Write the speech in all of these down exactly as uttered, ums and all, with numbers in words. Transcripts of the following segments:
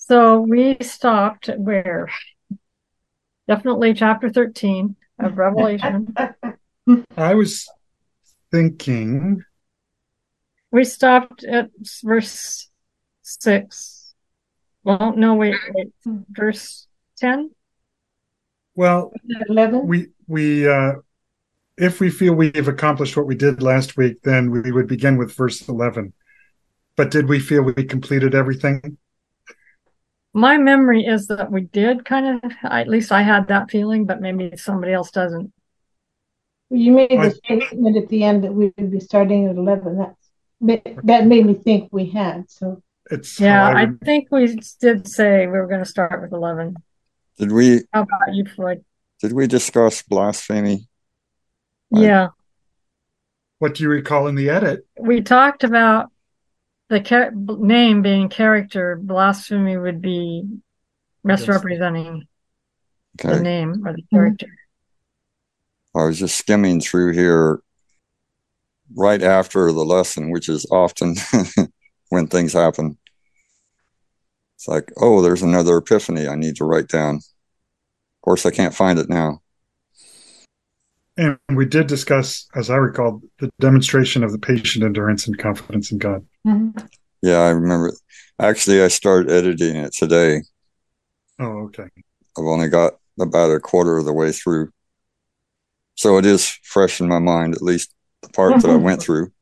So we stopped at where? Definitely chapter thirteen of Revelation. I was thinking, We stopped at verse six. Well, no, wait, wait. Verse ten? well, eleven? we we uh, if we feel we've accomplished what we did last week, then we would begin with verse eleven. But did we feel we completed everything? My memory is that we did kind of, at least I had that feeling, but maybe somebody else doesn't. You made the I, statement at the end that we would be starting at eleven. That's that made me think we had. So it's how Yeah, I I would. think we did say we were going to start with eleven. Did we How about you, Floyd? did we discuss blasphemy? I, Yeah, What do you recall in the edit? we talked about the char- name being character. Blasphemy would be Yes. misrepresenting the okay. name or the character. I was just skimming through here right after the lesson, which is often when things happen. It's like, oh, there's another epiphany I need to write down. Of course, I can't find it now. And we did discuss, as I recall, the demonstration of the patient endurance and confidence in God. Mhm. Yeah, I remember. Actually, I started editing it today. Oh, okay. I've only got about a quarter of the way through. So it is fresh in my mind, at least the part that I went through.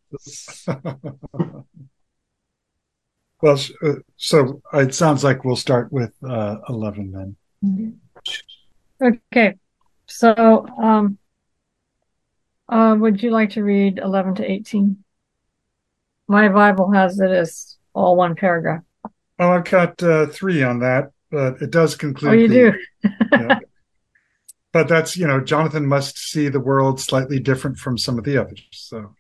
Well, uh, so it sounds like we'll start with uh, eleven then. Okay, so um, uh, would you like to read eleven to eighteen? My Bible has it as all one paragraph. Oh, I've got uh, three on that, but it does Oh, conclude you the. do? Yeah. But that's, you know, Jonathan must see the world slightly different from some of the others. So,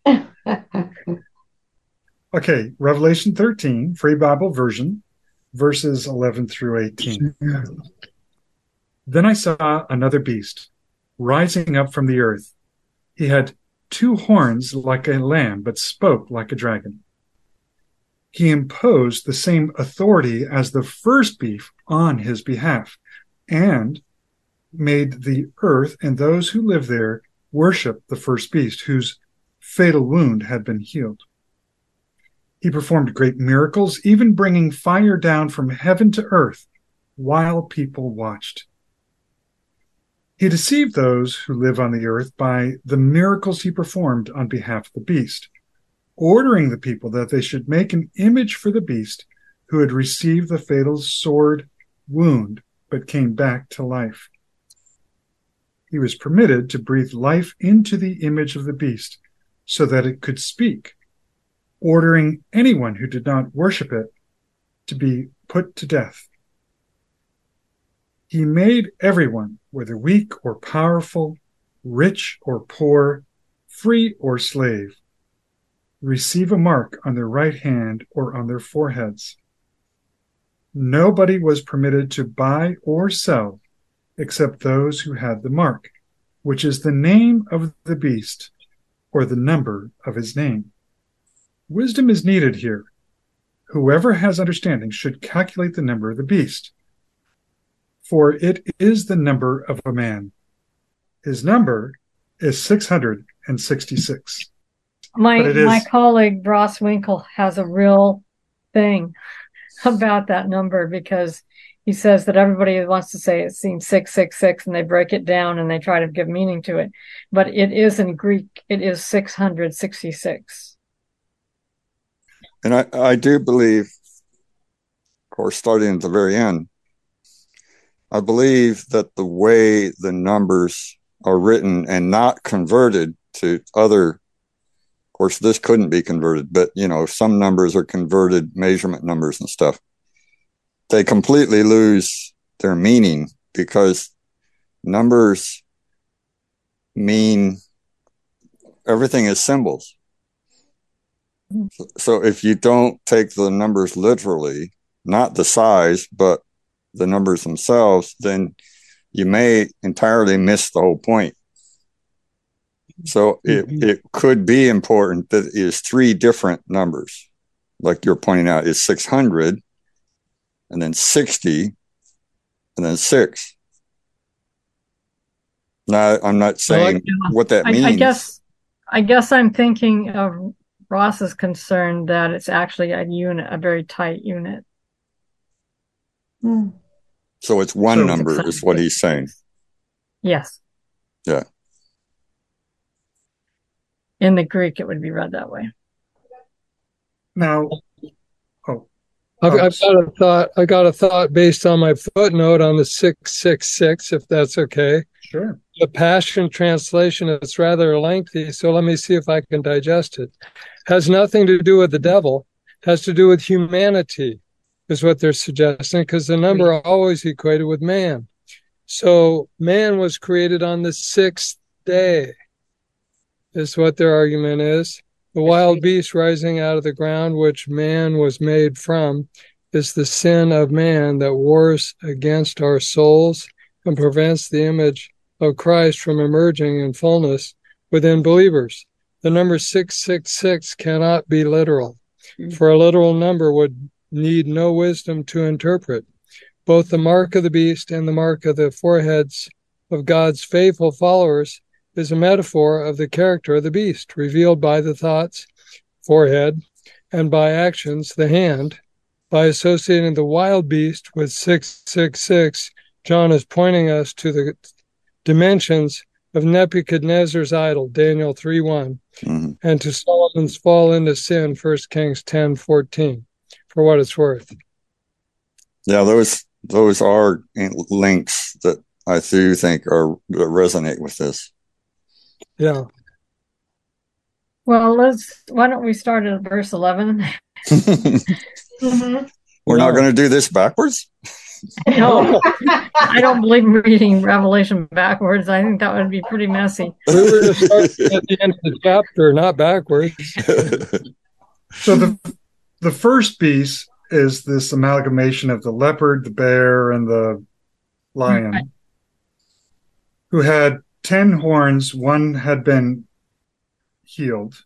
okay, Revelation thirteen, Free Bible Version, verses eleven through eighteen. Then I saw another beast rising up from the earth. He had two horns like a lamb, but spoke like a dragon. He imposed the same authority as the first beast on his behalf, and made the earth and those who live there worship the first beast, whose fatal wound had been healed. He performed great miracles, even bringing fire down from heaven to earth while people watched. He deceived those who live on the earth by the miracles he performed on behalf of the beast, ordering the people that they should make an image for the beast who had received the fatal sword wound but came back to life. He was permitted to breathe life into the image of the beast so that it could speak, ordering anyone who did not worship it to be put to death. He made everyone, whether weak or powerful, rich or poor, free or slave, receive a mark on their right hand or on their foreheads. Nobody was permitted to buy or sell except those who had the mark, which is the name of the beast or the number of his name. Wisdom is needed here. Whoever has understanding should calculate the number of the beast, for it is the number of a man. His number is six hundred sixty-six. My But it my is, colleague Ross Winkle has a real thing about that number because he says that everybody wants to say it seems six six six and they break it down and they try to give meaning to it, but it is in Greek. It is six hundred sixty-six. And I, I do believe, of course, starting at the very end, I believe that the way the numbers are written and not converted to other, of course, this couldn't be converted, but, you know, some numbers are converted measurement numbers and stuff. They completely lose their meaning because numbers mean everything is symbols. So if you don't take the numbers literally, not the size, but the numbers themselves, then you may entirely miss the whole point. So it, mm-hmm. it could be important that it is three different numbers. Like you're pointing out, is six hundred, and then sixty, and then six. Now, I'm not saying Well, yeah. what that I, means. I guess I guess I'm thinking of Ross's concern that it's actually a unit, a very tight unit. Mm. So it's one So- number is what he's saying. Yes. Yeah. In the Greek, it would be read that way. Now, oh, I've, Oh. I've got a thought. I got a thought based on my footnote on the six six six, if that's okay. sure. The Passion Translation, it's rather lengthy, so let me see if I can digest it. Has nothing to do with the devil, has to do with humanity, is what they're suggesting, because the number are always equated with man. So man was created on the sixth day, is what their argument is. The wild beast rising out of the ground, which man was made from, is the sin of man that wars against our souls and prevents the image of Christ from emerging in fullness within believers. The number six six six cannot be literal, for a literal number would need no wisdom to interpret. Both the mark of the beast and the mark of the foreheads of God's faithful followers is a metaphor of the character of the beast, revealed by the thoughts, forehead, and by actions, the hand. By associating the wild beast with six six six, John is pointing us to the dimensions of Nebuchadnezzar's idol, Daniel three one, Mhm. and to Solomon's fall into sin, First Kings ten fourteen, for what it's worth. Yeah, those those are links that I do think are that resonate with this. Yeah. Well, let's. Why don't we start at verse eleven? Mm-hmm. We're not going to do this backwards? No, I don't believe in reading Revelation backwards. I think that would be pretty messy. We were to start at the end of the chapter, not backwards. So the the first beast is this amalgamation of the leopard, the bear, and the lion, Right. who had ten horns. One had been healed.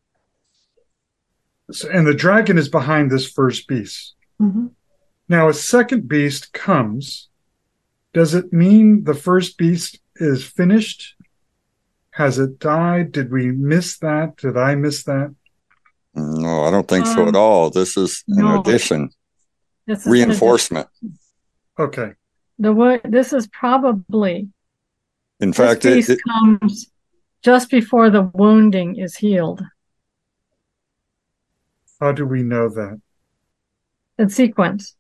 So, and the dragon is behind this first beast. Mm-hmm. Now, a second beast comes. Does it mean the first beast is finished? Has it died? Did we miss that? Did I miss that? No, I don't think so Um, at all. This is an no. addition, This is an reinforcement. Okay. addition. The wo- This is probably In this fact, it, beast it, comes just before the wounding is healed. How do we know that? In sequence.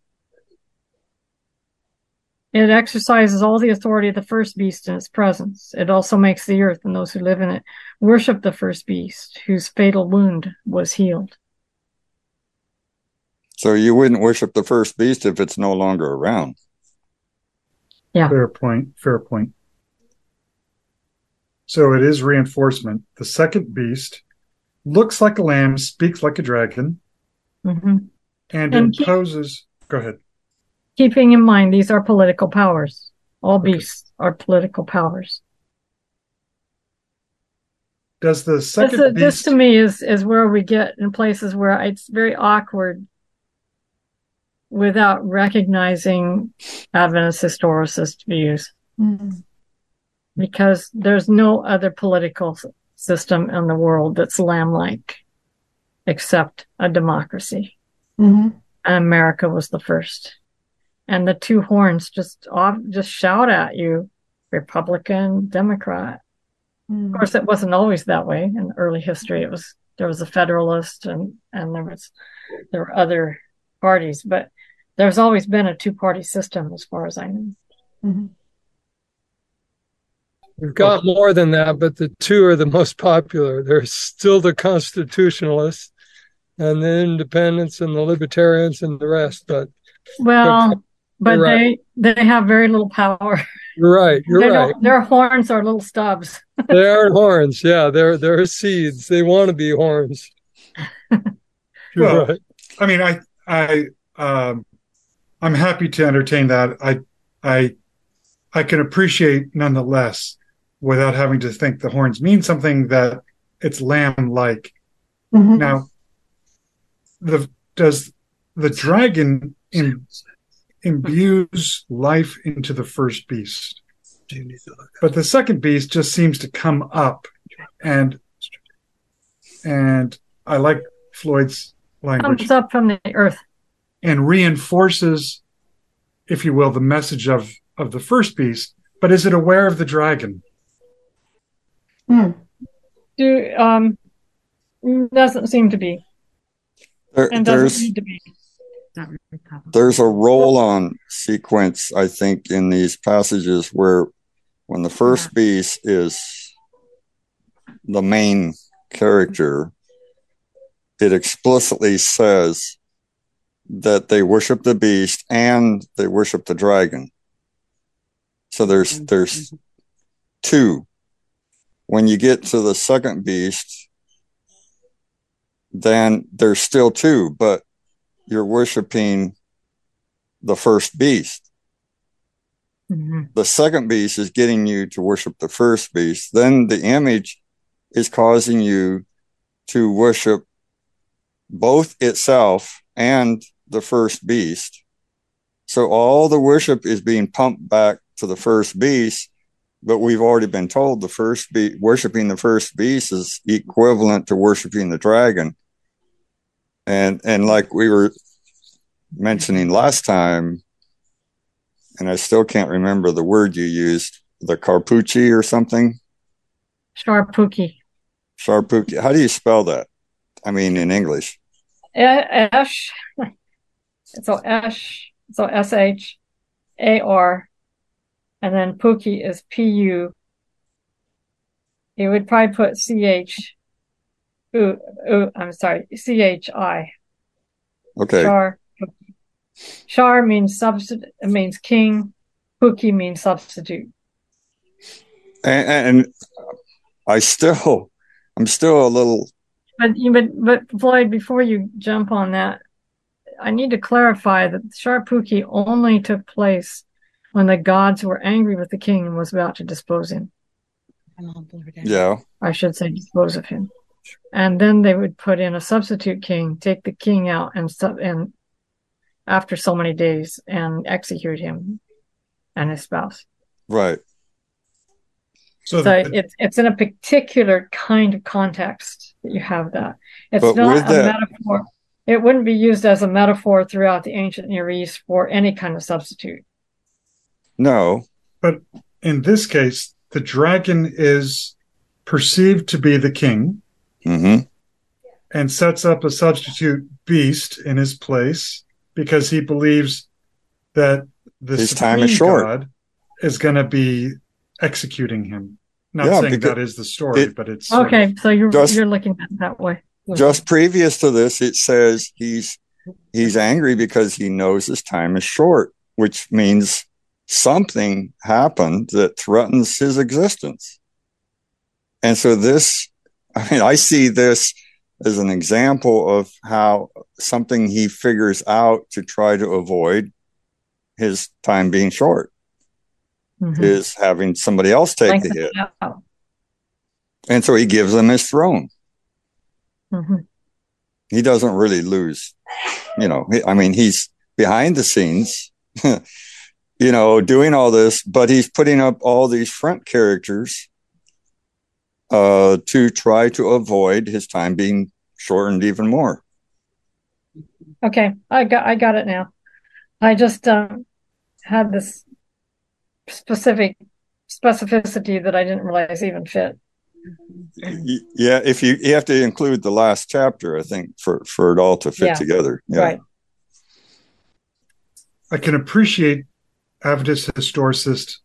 It exercises all the authority of the first beast in its presence. It also makes the earth and those who live in it worship the first beast, whose fatal wound was healed. so you wouldn't worship the first beast if it's no longer around. Yeah. Fair point. Fair point. So it is reinforcement. The second beast looks like a lamb, speaks like a dragon, hmm and And keep- imposes. Go ahead. Keeping in mind, these are political powers. All Okay. beasts are political powers. Does the This, second is- this beast? to me is, is where we get in places where it's very awkward without recognizing Adventist historicist views, Mm-hmm. because there's no other political s- system in the world that's lamb-like except a democracy. Mm-hmm. And America was the first. And the two horns just off, just shout at you, Republican, Democrat. Of course, it wasn't always that way in early history. It was there was a Federalist and and there was there were other parties, but there's always been a two-party system, as far as I know. Mm-hmm. We've got more than that, but the two are the most popular. There's still the constitutionalists and the independents and the libertarians and the rest, but Well, but You're right. they they have very little power. you're right. You're They right. don't- their horns are little stubs. They aren't horns. Yeah, they're they're seeds. They want to be horns. You're Well, right. I mean, I, I, um, I'm happy to entertain that. I, I, I can appreciate nonetheless, without having to think the horns mean something, that it's lamb-like. Mm-hmm. Now, the does the dragon in imbues life into the first beast. But the second beast just seems to come up, and and I like Floyd's language, Comes up from the earth. and reinforces, if you will, the message of, of the first beast, but is it aware of the dragon? Hmm. Do um doesn't seem to be, There, and doesn't there's need to be. there's a roll-on sequence, I think, in these passages where when the first beast is the main character, it explicitly says that they worship the beast and they worship the dragon. So there's there's two. When you get to the second beast, then there's still two, but you're worshiping the first beast. Mm-hmm. The second beast is getting you to worship the first beast. Then the image is causing you to worship both itself and the first beast. So all the worship is being pumped back to the first beast, but we've already been told the first beast, worshiping the first beast is equivalent to worshiping the dragon. And, and like we were mentioning last time, and I still can't remember the word you used, the Carpucci or something? Sharpuki. Sharpuki. How do you spell that? I mean, in English. Esh. So Esh. So S H A R. And then Puki is P U. You would probably put C H. Ooh, ooh, I'm sorry, C H I. Okay. Shar. Shar means substitute, means king. Puki means substitute. And, and I still, I'm still a little. But you, but, but Floyd, before you jump on that, I need to clarify that Sharpuki only took place when the gods were angry with the king and was about to dispose him. Yeah. I should say dispose of him. And then they would put in a substitute king, take the king out and sub and after so many days and execute him and his spouse. Right. So, So the, it's it's in a particular kind of context that you have that. It's But not with a that- metaphor. It wouldn't be used as a metaphor throughout the ancient Near East for any kind of substitute. No. but in this case, the dragon is perceived to be the king Mm-hmm. and sets up a substitute beast in his place because he believes that the His supreme time is short. God is going to be executing him. Not Yeah, saying because that is the story, it- but it's sort Okay, of- so you're Just- you're looking at it that way. Just previous to this, it says he's he's angry because he knows his time is short, which means something happened that threatens his existence. And so this, I mean, I see this as an example of how something he figures out to try to avoid his time being short Mhm. is having somebody else take the Lengthen hit. it out. And so he gives him his throne. Mhm. He doesn't really lose, you know, he- I mean, he's behind the scenes, you know, doing all this, but he's putting up all these front characters uh, to try to avoid his time being shortened even more. Okay, I got I got it now. I just um, had this specific specificity that I didn't realize even fit. Y- Yeah, if you you have to include the last chapter, I think, for for it all to fit Yeah, together. Yeah. Right. I can appreciate Avitus Historicist,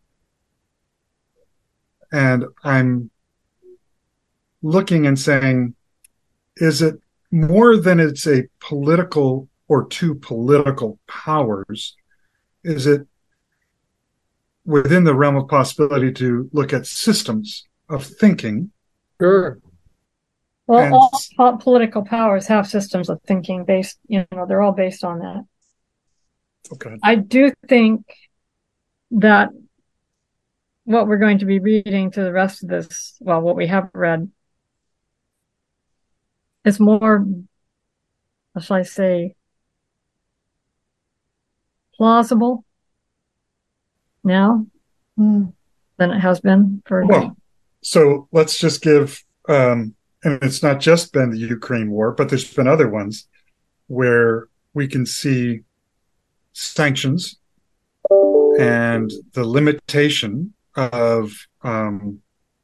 and I'm looking and saying, is it more than it's a political or two political powers? Is it within the realm of possibility to look at systems of thinking? Sure. Well, And- all po- political powers have systems of thinking based, you know, they're all based on that. Okay. I do think that what we're going to be reading through the rest of this, well, what we have read, is more, how shall I say, plausible now Mm. than it has been for. Well, so let's just give, um, and it's not just been the Ukraine war, but there's been other ones where we can see sanctions and the limitation of um,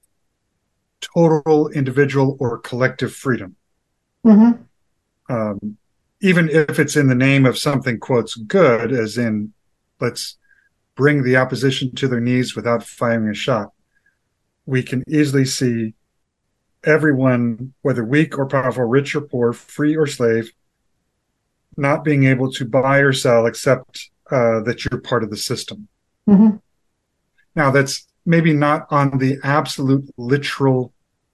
total individual or collective freedom. Mm-hmm. Um, even if it's in the name of something, quotes, good, as in, let's bring the opposition to their knees without firing a shot, we can easily see everyone, whether weak or powerful, rich or poor, free or slave, not being able to buy or sell except uh, that you're part of the system. Mm-hmm. Now, that's maybe not on the absolute literal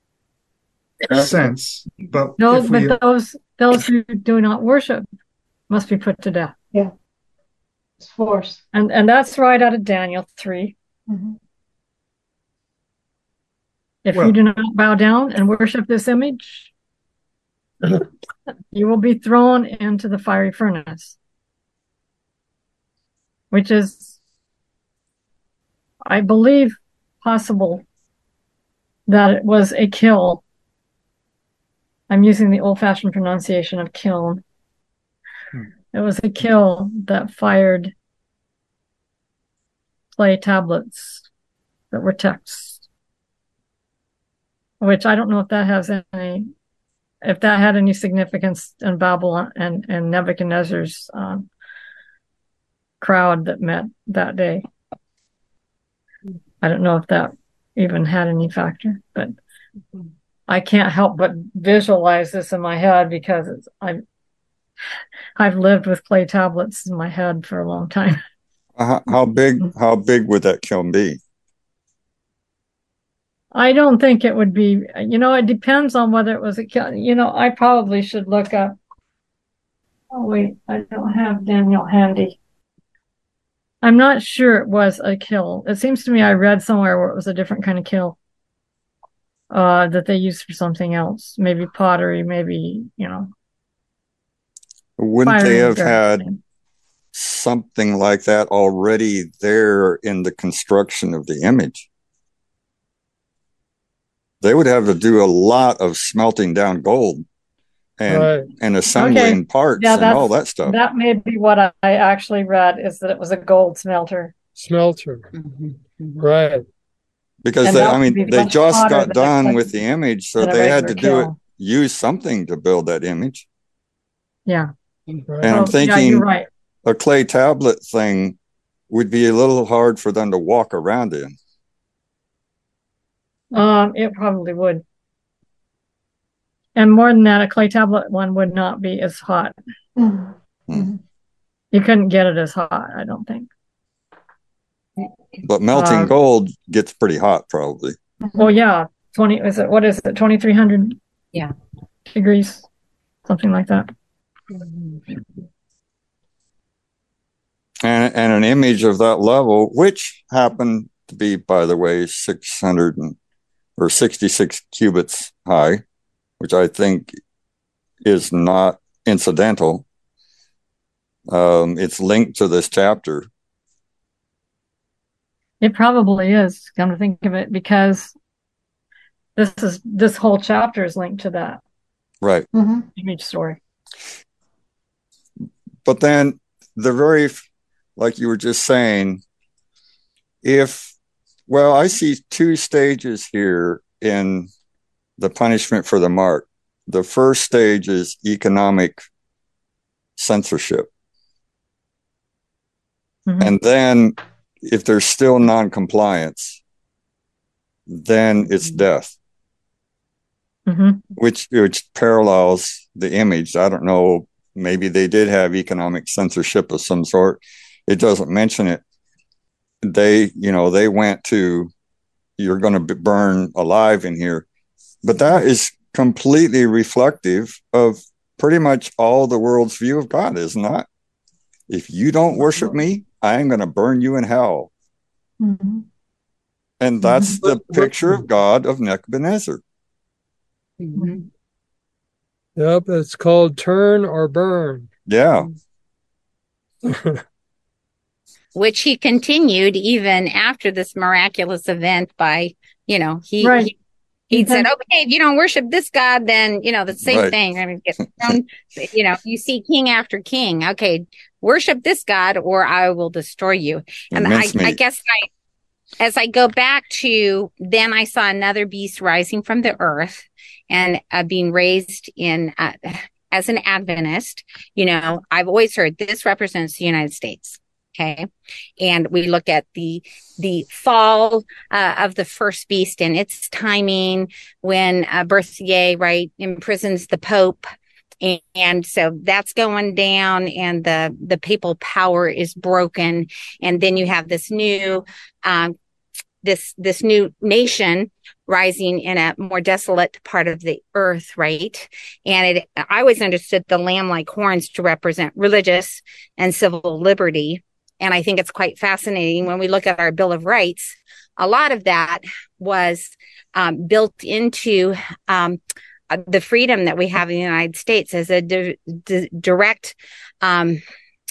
sense, but No, if we, but those those who do not worship must be put to death. Yeah. It's force. And and that's right out of Daniel three. Mm-hmm. If Well- you do not bow down and worship this image, you will be thrown into the fiery furnace, which is, I believe, possible that it was a kill. I'm using the old-fashioned pronunciation of kiln. Hmm. It was a kill that fired clay tablets that were text, which I don't know if that has any, if that had any significance in Babylon and, and Nebuchadnezzar's um, crowd that met that day. I don't know if that even had any factor, but I can't help but visualize this in my head because it's, I've, I've lived with clay tablets in my head for a long time. How, how big? How big would that kiln be? I don't think it would be, you know, it depends on whether it was a, you know, I probably should look up. Oh, wait, I don't have Daniel handy. I'm not sure it was a kill. It seems to me I read somewhere where it was a different kind of kill uh, that they used for something else, maybe pottery, maybe, you know. Wouldn't they have had thing. something like that already there in the construction of the image? They would have to do a lot of smelting down gold and Right. and assembling Okay. parts Yeah, and that's- all that stuff. That may be what I, I actually read, is that it was a gold smelter. Smelter. Right. Because And they, that I would mean, be they much just hotter got than done a- with the image, so than a they had to regular do it, kiln. use something to build that image. Yeah. Right. And I'm So, yeah, thinking you're right. a clay tablet thing would be a little hard for them to walk around in. Um, it probably would. And more than that, a clay tablet one would not be as hot. Mm-hmm. You couldn't get it as hot, I don't think. But melting Uh, gold gets pretty hot, probably. Well, yeah, twenty, is it, what is it, twenty-three hundred? Yeah. Degrees, something like that. And and an image of that level, which happened to be, by the way, six hundred and, or sixty-six cubits high, which I think is not incidental. Um, it's linked to this chapter. It probably is, come to think of it, because this is, this whole chapter is linked to that Right. Mm-hmm. image story. But then the very, like you were just saying, if, well, I see two stages here in the punishment for the mark. The first stage is economic censorship. Mhm. And then if there's still non-compliance, then it's death, Mhm. which which parallels the image. I don't know, maybe they did have economic censorship of some sort. It doesn't mention it. They, you know, they went to, you're going to be burned alive in here. But that is completely reflective of pretty much all the world's view of God, is not. If you don't worship me, I'm going to burn you in hell. Mm-hmm. And that's the picture of God of Nebuchadnezzar. Mm-hmm. Yep. It's called turn or burn. Yeah. which he continued even after this miraculous event by, you know, he, Right. he he Okay. said, okay, if you don't worship this God, then, you know, the same Right. thing. I mean, get thrown, you know, you see king after king. Okay, worship this God or I will destroy you. And I, Mincemeat. I guess I, as I go back to, then I saw another beast rising from the earth and uh, being raised in, uh, as an Adventist. You know, I've always heard this represents the United States. Okay. And we look at the, the fall uh, of the first beast and its timing when uh, Berthier, right, imprisons the Pope. And, and so that's going down and the, the papal power is broken. And then you have this new, um, this, this new nation rising in a more desolate part of the earth, right? And it, I always understood the lamb-like horns to represent religious and civil liberty. And I think it's quite fascinating when we look at our Bill of Rights. A lot of that was um, built into um, the freedom that we have in the United States as a di- di- direct um,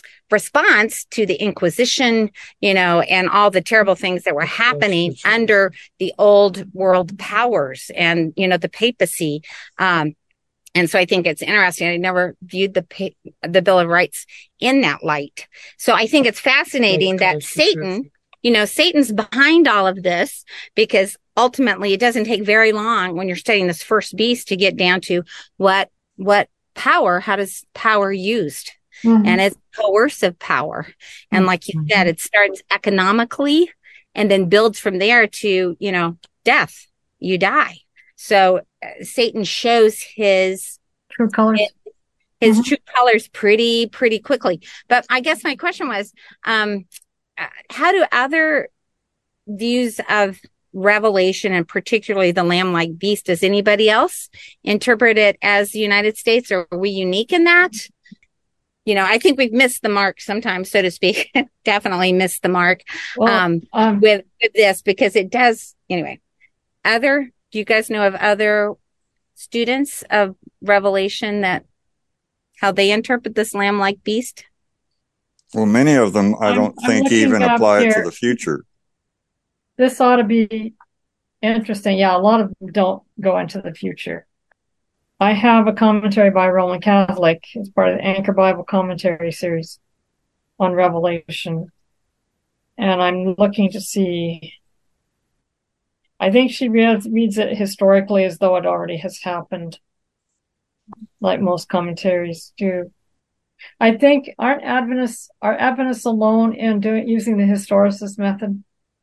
response to the Inquisition, you know, and all the terrible things that were happening under the old world powers and, you know, the papacy. Um, And so I think it's interesting. I never viewed the the Bill of Rights in that light. So I think it's fascinating that Satan, you know, Satan's behind all of this because ultimately it doesn't take very long when you're studying this first beast to get down to what what power, how does power used? Mm-hmm. And it's coercive power. And like you said, it starts economically and then builds from there to, you know, death. You die. So uh, Satan shows his true colors, his, his mm-hmm. true colors pretty, pretty quickly. But I guess my question was, um, uh, how do other views of Revelation and particularly the lamb-like beast, does anybody else interpret it as the United States, or are we unique in that? You know, I think we've missed the mark sometimes, so to speak. Definitely missed the mark well, um, um, with, with this because it does. Anyway, other. Do you guys know of other students of Revelation that how they interpret this lamb-like beast? Well, many of them I I'm, don't I'm think even apply here. it to the future. This ought to be interesting. Yeah, a lot of them don't go into the future. I have a commentary by Roman Catholic as part of the Anchor Bible Commentary series on Revelation. And I'm looking to see, I think she reads, reads it historically as though it already has happened, like most commentaries do. I think, aren't Adventists, are Adventists alone in doing using the historicist method?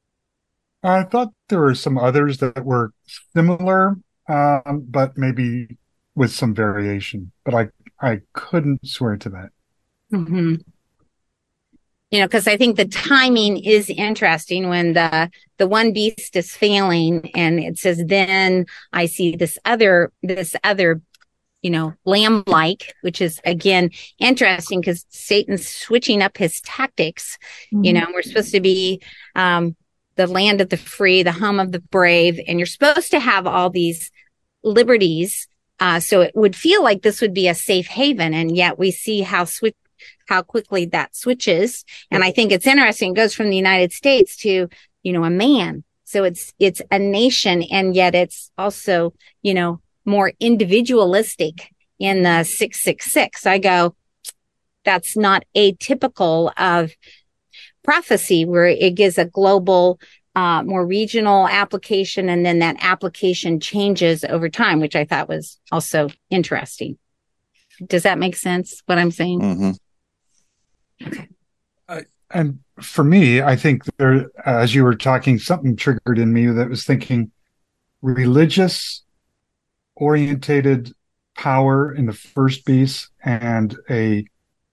I thought there were some others that were similar, um, but maybe with some variation. But I, I couldn't swear to that. Mm-hmm. You know, because I think the timing is interesting when the the one beast is failing, and it says, "Then I see this other this other." you know, lamb-like, which is, again, interesting because Satan's switching up his tactics. Mm-hmm. You know, we're supposed to be um, the land of the free, the home of the brave, and you're supposed to have all these liberties. Uh, so it would feel like this would be a safe haven, and yet we see how switch, how quickly that switches. And I think it's interesting. It goes from the United States to, you know, a man. So it's it's a nation, and yet it's also, you know, more individualistic in the six six six. I go, that's not atypical of prophecy, where it gives a global, uh, more regional application, and then that application changes over time, which I thought was also interesting. Does that make sense, what I'm saying? Mm-hmm. Okay. Uh, and for me, I think there, as you were talking, something triggered in me that was thinking religious orientated power in the first beast and a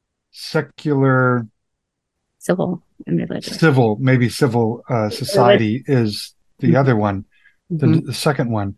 secular civil and religious civil maybe civil uh, society is the mm-hmm. other one the, mm-hmm. the second one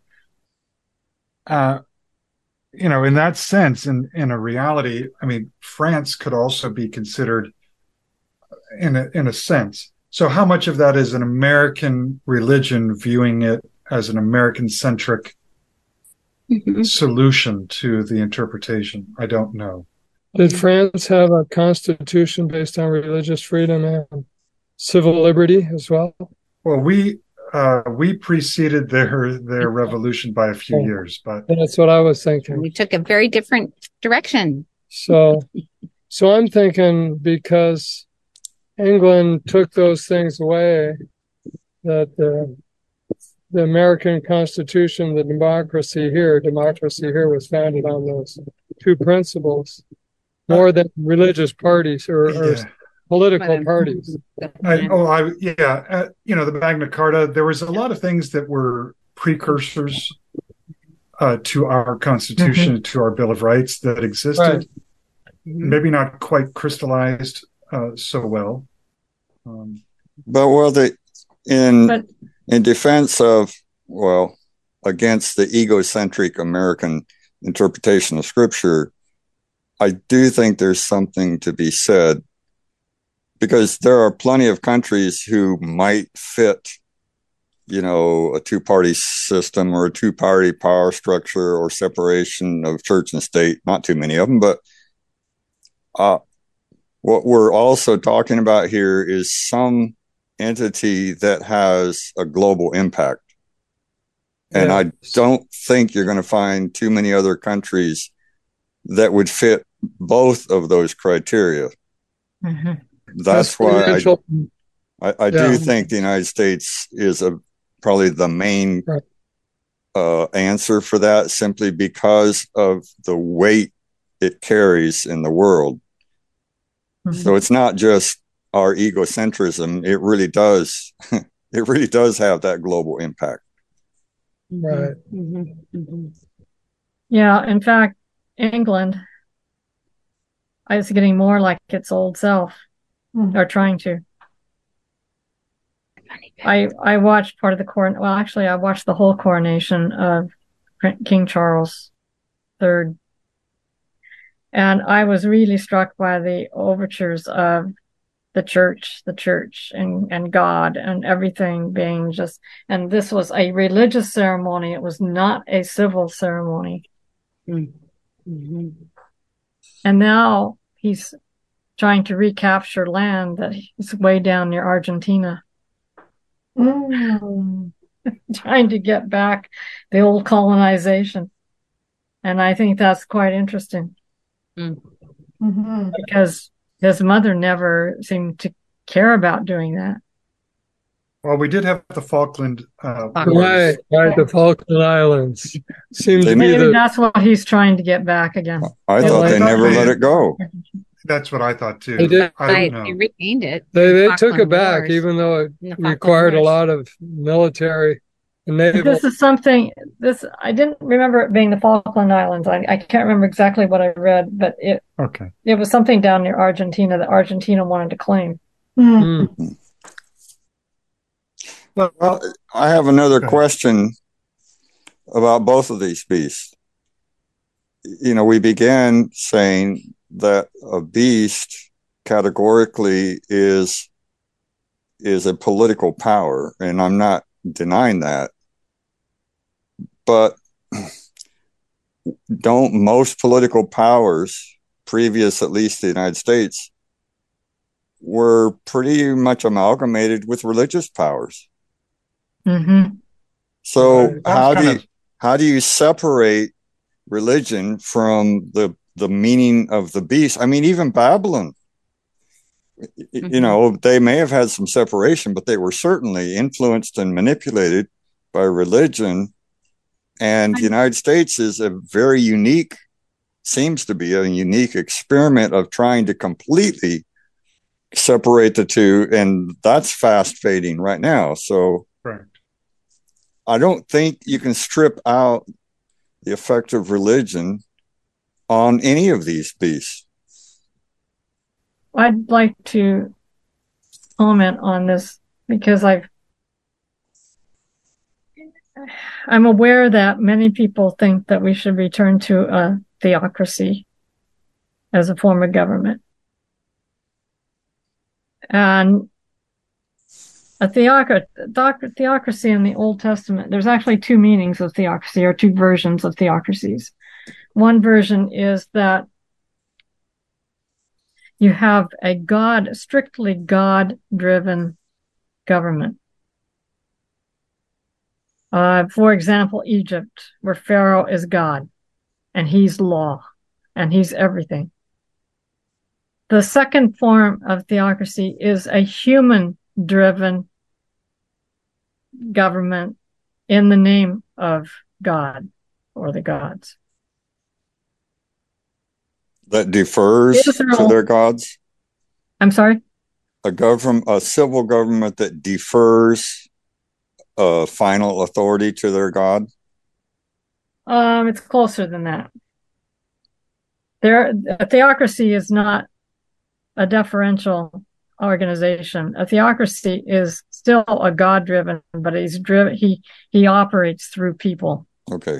uh you know in that sense in in a reality, I mean, France could also be considered in a in a sense. So how much of that is an American religion viewing it as an American centric Mm-hmm. solution to the interpretation? I don't know. Did France have a constitution based on religious freedom? civil liberty as well? Well, we uh, we preceded their their revolution by a few years, but That's what I was thinking. We took a very different direction. So, so I'm thinking because England took those things away, that the the American Constitution, the democracy here, democracy here was founded on those two principles, more than religious parties or, or yeah. political parties. I, oh, I yeah, uh, you know, the Magna Carta. There was a lot of things that were precursors uh, to our Constitution, mm-hmm. to our Bill of Rights that existed. Right. Maybe not quite crystallized uh, so well. Um, but well, the in but, in defense of well, against the egocentric American interpretation of Scripture, I do think there's something to be said. Because there are plenty of countries who might fit, you know, a two-party system or a two-party power structure or separation of church and state. Not too many of them, but uh, what we're also talking about here is some entity that has a global impact. And yeah. I don't think you're going to find too many other countries that would fit both of those criteria. Mm-hmm. That's why I, I, I do yeah. think the United States is a probably the main right. uh, answer for that, simply because of the weight it carries in the world. Mm-hmm. So it's not just our egocentrism; it really does, it really does have that global impact. Right. Mm-hmm. Mm-hmm. Yeah. In fact, England is getting more like its old self. Are trying to. I I watched part of the coron. Well, actually, I watched the whole coronation of King Charles the Third, and I was really struck by the overtures of the church, the church, and and God, and everything being just. And this was a religious ceremony. It was not a civil ceremony. Mm-hmm. And now he's trying to recapture land that is way down near Argentina. Mm. Trying to get back the old colonization. And I think that's quite interesting. Mm-hmm. Because his mother never seemed to care about doing that. Well, we did have the Falkland uh, right, right, the Falkland Islands. Seems They- to be Maybe the that's what he's trying to get back again. I It thought was- they never let it go. That's what I thought too. They did. I They, don't they know. regained it. they they took Falkland it back, Wars. even though it In the Falkland required a Wars. lot of military and naval. This is something, this, I didn't remember it being the Falkland Islands. I, I can't remember exactly what I read, but it, Okay. it was something down near Argentina that Argentina wanted to claim. Mm. Mm. Well, Well, I have another Okay. question about both of these beasts. You know, we began saying that a beast categorically is is a political power, and I'm not denying that. But don't most political powers, previous at least to the United States, were pretty much amalgamated with religious powers? Mm-hmm. So Right. That was how do kind you, of- how do you separate religion from the the meaning of the beast? I mean, even Babylon, y- you Mhm. know, they may have had some separation, but they were certainly influenced and manipulated by religion. And the United States is a very unique, seems to be a unique experiment of trying to completely separate the two, and that's fast fading right now. So Correct. I don't think you can strip out the effect of religion on any of these beasts. I'd like to comment on this because I've I'm aware that many people think that we should return to a theocracy as a form of government. And a theoc- theoc- theocracy in the Old Testament, there's actually two meanings of theocracy, or two versions of theocracies. One version is that you have a God, strictly God-driven government. Uh, for example, Egypt, where Pharaoh is God, and he's law, and he's everything. The second form of theocracy is a human-driven government in the name of God or the gods. That defers Israel, to their gods? I'm sorry? A government, a civil government that defers uh, final authority to their god? Um, it's closer than that. There, a theocracy is not a deferential organization. A theocracy is still a God-driven, but he's driven. He he operates through people. Okay.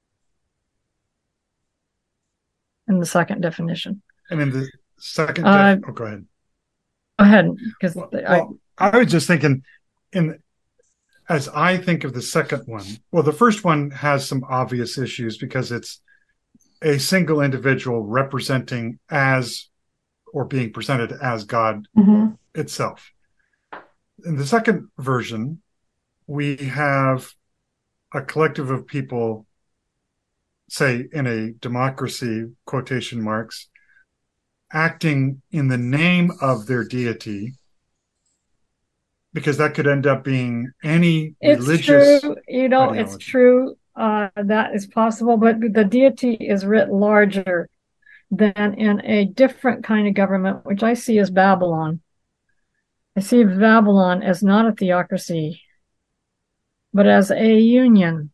In the second definition. And in the second, uh, def- oh, go ahead. Go ahead, because well, I, well, I was just thinking, in as I think of the second one. Well, the first one has some obvious issues because it's a single individual representing as or being presented as God mm-hmm. itself. In the second version, we have a collective of people, say in a democracy, quotation marks, acting in the name of their deity, because that could end up being any it's religious true, you know, ideology. It's true, uh, that is possible, but the deity is writ larger than in a different kind of government, which I see as Babylon. I see Babylon as not a theocracy, but as a union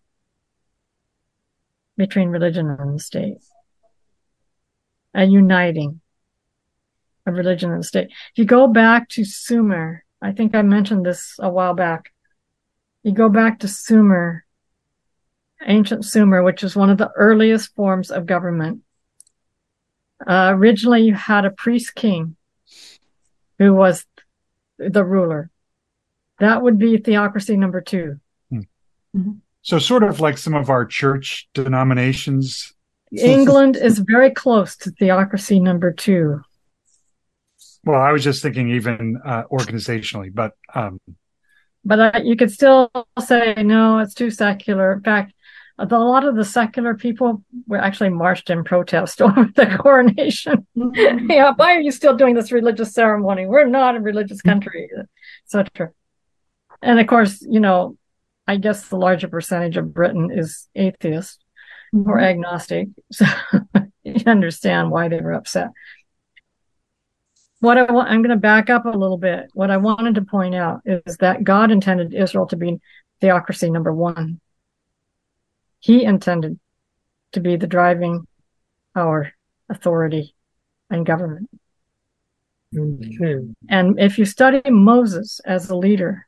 between religion and the state, a uniting of religion and the state. If you go back to Sumer, I think I mentioned this a while back. You go back to Sumer, ancient Sumer, which is one of the earliest forms of government. Uh, originally, you had a priest king who was the ruler. That would be theocracy number two. Hmm. Mm-hmm. So sort of like some of our church denominations. England is very close to theocracy number two. Well, I was just thinking even uh, organizationally, but... Um... But uh, you could still say, no, it's too secular. In fact, a lot of the secular people were actually marched in protest over the coronation. Mm-hmm. Yeah, why are you still doing this religious ceremony? We're not a religious country, et cetera. And of course, you know, I guess the larger percentage of Britain is atheist mm-hmm. or agnostic. So you understand why they were upset. What I want, I'm going to back up a little bit. What I wanted to point out is that God intended Israel to be theocracy number one. He intended to be the driving power, authority, and government. Mm-hmm. And if you study Moses as a leader,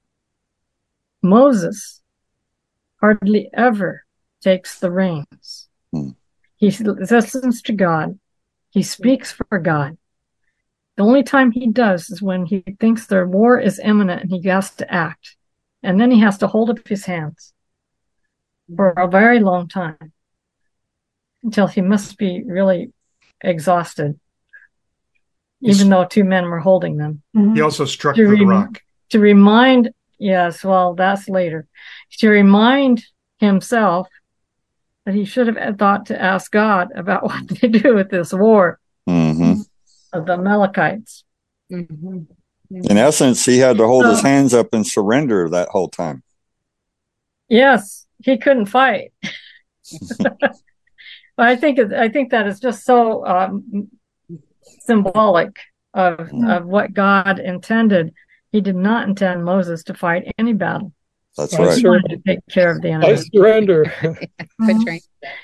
Moses hardly ever takes the reins. Mm. He listens to God. He speaks for God. The only time he does is when he thinks their war is imminent and he has to act. And then he has to hold up his hands for a very long time until he must be really exhausted, even though two men were holding them. He also struck the rem- rock. To remind, yes, well, that's later. To remind himself that he should have thought to ask God about what to do with this war. Mm-hmm. Of the Amalekites. Mm-hmm. In essence, he had to hold so, his hands up and surrender that whole time. Yes, he couldn't fight. But I think I think that is just so um, symbolic of mm-hmm. of what God intended. He did not intend Moses to fight any battle. That's right. He wanted to take care of the enemy. I surrender. mm-hmm.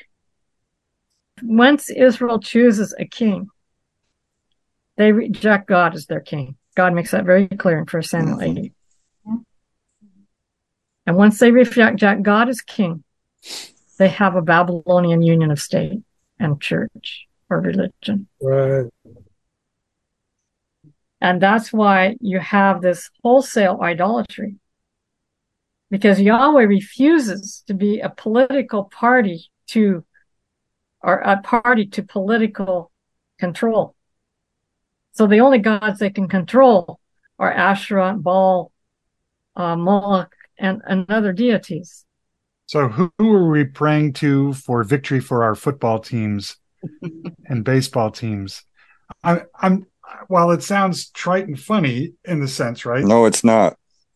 Once Israel chooses a king, they reject God as their king. God makes that very clear in First Samuel mm-hmm. eight. And once they reject God as king, they have a Babylonian union of state and church or religion. Right. And that's why you have this wholesale idolatry. Because Yahweh refuses to be a political party to, or a party to political control. So the only gods they can control are Asherah, Baal, uh, Moloch, and, and other deities. So who, who are we praying to for victory for our football teams and baseball teams? I, I'm while it sounds trite and funny in the sense, right? No, it's not.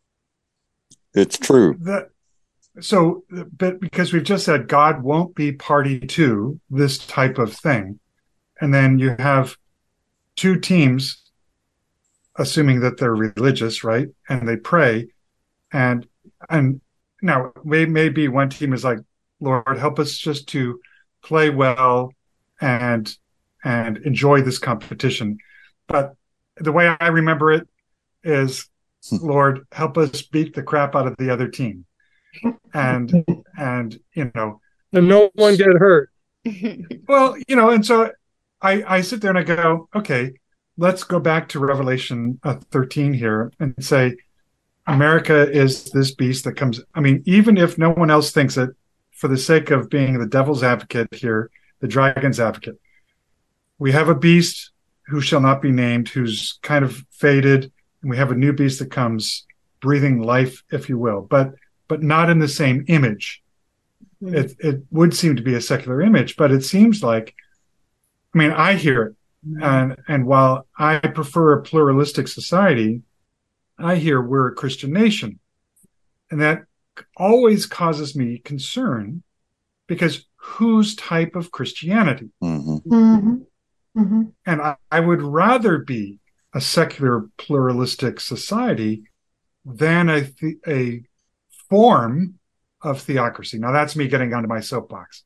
It's true. That so, but because we've just said God won't be party to this type of thing, and then you have two teams, assuming that they're religious, right? And they pray, and and now may maybe one team is like, Lord, help us just to play well and and enjoy this competition. But the way I remember it is, Lord, help us beat the crap out of the other team. And, and, you know, and no one get hurt. Well, you know, and so I, I sit there and I go, okay, let's go back to Revelation uh, thirteen here and say, America is this beast that comes. I mean, even if no one else thinks it, for the sake of being the devil's advocate here, the dragon's advocate, we have a beast who shall not be named, who's kind of faded, and we have a new beast that comes, breathing life, if you will, but but not in the same image. Mm-hmm. It it would seem to be a secular image, but it seems like, I mean, I hear it, mm-hmm. and and while I prefer a pluralistic society, I hear we're a Christian nation, and that always causes me concern, because whose type of Christianity? Mm-hmm. Mm-hmm. Mm-hmm. And I, I would rather be a secular pluralistic society than a th- a form of theocracy. Now that's me getting onto my soapbox.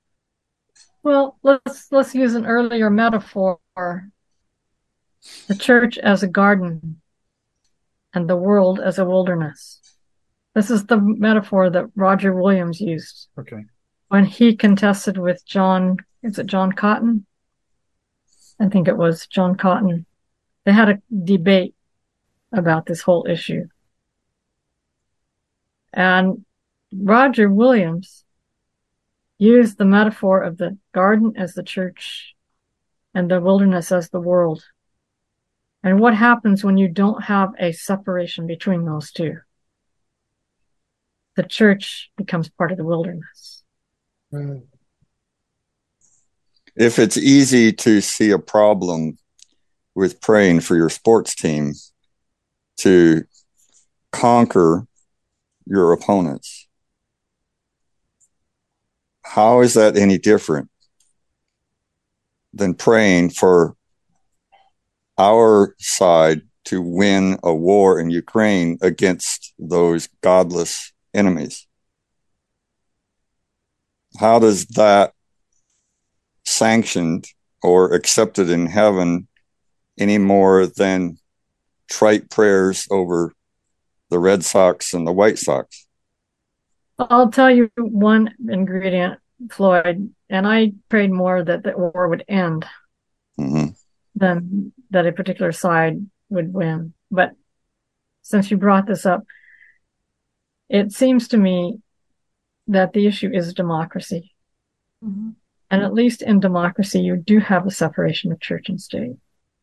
Well, let's let's use an earlier metaphor: the church as a garden and the world as a wilderness. This is the metaphor that Roger Williams used. Okay. When he contested with John, is it John Cotton? I think it was John Cotton. They had a debate about this whole issue. And Roger Williams used the metaphor of the garden as the church and the wilderness as the world. And what happens when you don't have a separation between those two? The church becomes part of the wilderness. Right. If it's easy to see a problem with praying for your sports team to conquer your opponents, how is that any different than praying for our side to win a war in Ukraine against those godless enemies? How does that sanctioned or accepted in heaven any more than trite prayers over the Red Sox and the White Sox? I'll tell you one ingredient, Floyd, and I prayed more that the war would end mm-hmm. than that a particular side would win. But since you brought this up, it seems to me that the issue is democracy. Mm-hmm. And at least in democracy, you do have a separation of church and state.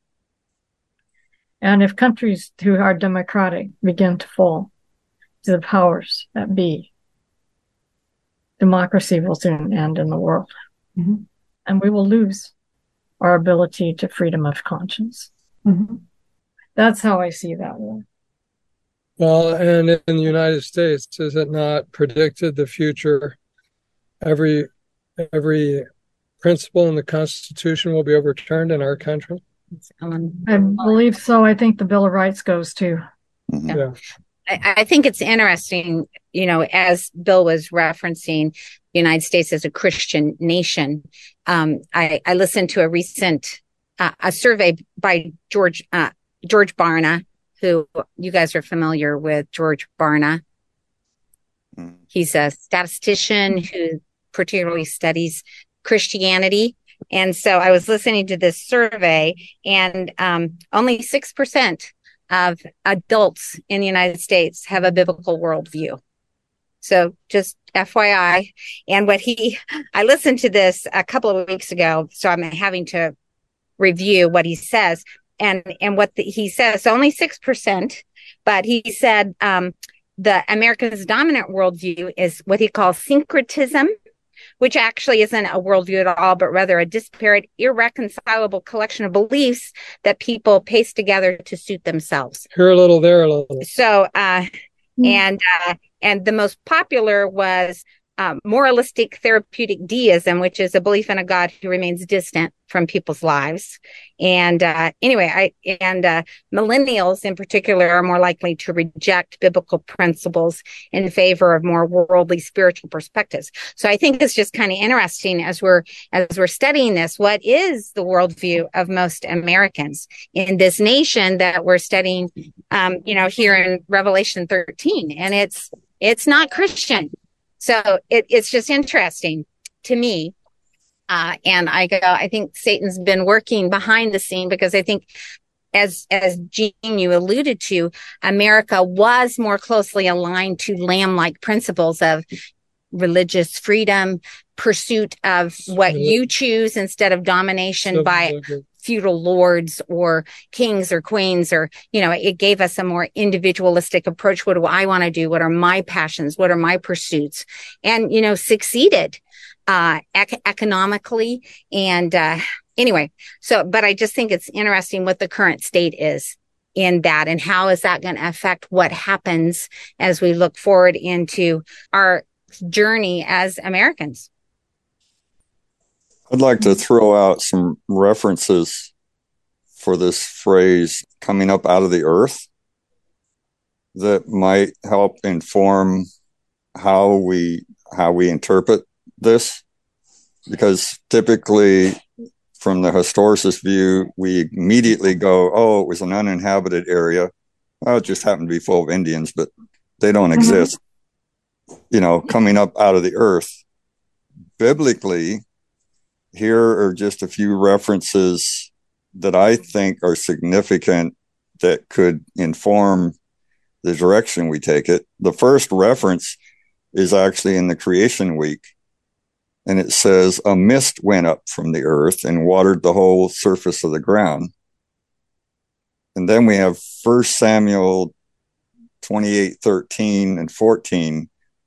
And if countries who are democratic begin to fall to the powers that be, democracy will soon end in the world. Mm-hmm. And we will lose our ability to freedom of conscience. Mm-hmm. That's how I see that war. Well, and in the United States, is it not predicted the future? Every every principle in the Constitution will be overturned in our country? I believe so. I think the Bill of Rights goes too. Mm-hmm. Yeah. I, I think it's interesting, you know, as Bill was referencing the United States as a Christian nation. Um, I, I listened to a recent uh, a survey by George uh, George Barna, who you guys are familiar with. George Barna. He's a statistician who particularly studies Christianity. And so I was listening to this survey, and um, only six percent of adults in the United States have a biblical worldview. So just F Y I. And what he, I listened to this a couple of weeks ago, so I'm having to review what he says. and, and what the, he says, only six percent, but he said, um, the America's dominant worldview is what he calls syncretism, which actually isn't a worldview at all, but rather a disparate, irreconcilable collection of beliefs that people paste together to suit themselves. Here a little, there a little. So, uh, and uh, and the most popular was um, moralistic therapeutic deism, which is a belief in a God who remains distant from people's lives. And uh, anyway, I and uh, millennials in particular are more likely to reject biblical principles in favor of more worldly spiritual perspectives. So I think it's just kind of interesting as we're as we're studying this, what is the worldview of most Americans in this nation that we're studying, um, you know, here in Revelation thirteen, and it's it's not Christian. So it, it's just interesting to me. Uh, and I go, I think Satan's been working behind the scene, because I think, as, as Jean, you alluded to, America was more closely aligned to lamb-like principles of religious freedom, pursuit of what you choose instead of domination by feudal lords or kings or queens, or, you know, it gave us a more individualistic approach. What do I want to do? What are my passions? What are my pursuits? And, you know, succeeded, uh, ec- economically. And, uh, anyway, so, but I just think it's interesting what the current state is in that, and how is that going to affect what happens as we look forward into our journey as Americans. I'd like to throw out some references for this phrase coming up out of the earth that might help inform how we how we interpret this, because typically from the historicist view, we immediately go, oh, it was an uninhabited area. Well, it just happened to be full of Indians, but they don't mm-hmm. exist. You know, coming up out of the earth. Biblically, here are just a few references that I think are significant that could inform the direction we take it. The first reference is actually in the creation week. And it says, a mist went up from the earth and watered the whole surface of the ground. And then we have First Samuel twenty-eight, thirteen and fourteen,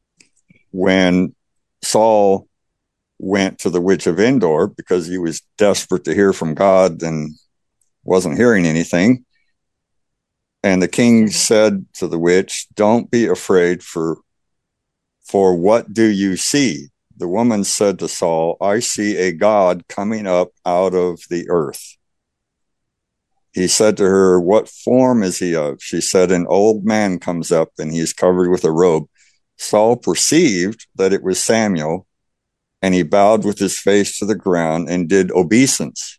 when Saul went to the witch of Endor because he was desperate to hear from God and wasn't hearing anything. And the king said to the witch, don't be afraid, for, for what do you see? The woman said to Saul, I see a God coming up out of the earth. He said to her, what form is he of? She said, an old man comes up and he's covered with a robe. Saul perceived that it was Samuel, and he bowed with his face to the ground and did obeisance.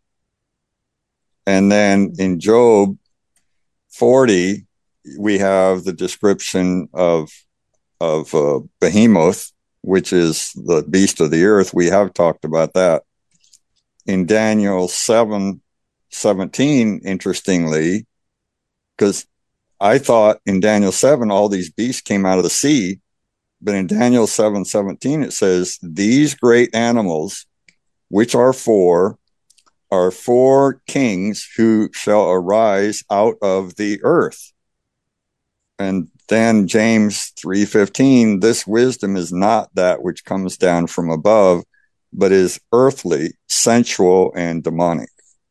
And then in Job forty, we have the description of, of uh, Behemoth, which is the beast of the earth. We have talked about that. In Daniel seven seventeen, interestingly, because I thought in Daniel seven, all these beasts came out of the sea. But in Daniel seven seventeen, it says, these great animals, which are four, are four kings who shall arise out of the earth. And then James three fifteen, this wisdom is not that which comes down from above, but is earthly, sensual, and demonic.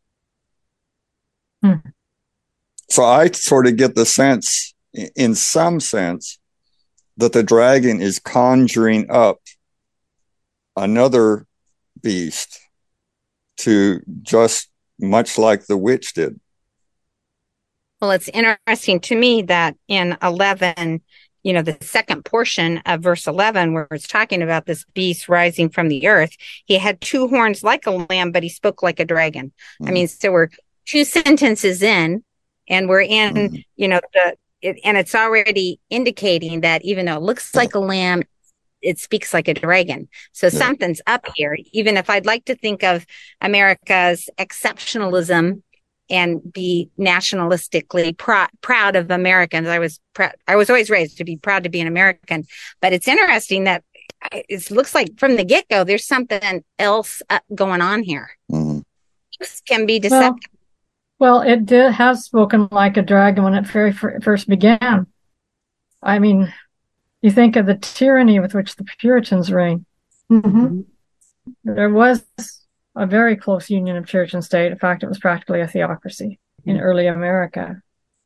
Hmm. So I sort of get the sense, in some sense, that the dragon is conjuring up another beast to just much like the witch did. Well, it's interesting to me that in eleven, you know, the second portion of verse eleven, where it's talking about this beast rising from the earth, he had two horns like a lamb, but he spoke like a dragon. Mm. I mean, so we're two sentences in, and we're in, mm. you know, the, It, and it's already indicating that even though it looks like a lamb, it speaks like a dragon. So yeah. Something's up here. Even if I'd like to think of America's exceptionalism and be nationalistically pr- proud of Americans, I was pr- I was always raised to be proud to be an American. But it's interesting that it looks like from the get-go there's something else going on here. Mm-hmm. This can be deceptive. Well, Well, it did has spoken like a dragon when it very fir- first began. I mean, you think of the tyranny with which the Puritans reigned. Mm-hmm. There was a very close union of church and state. In fact, it was practically a theocracy in early America.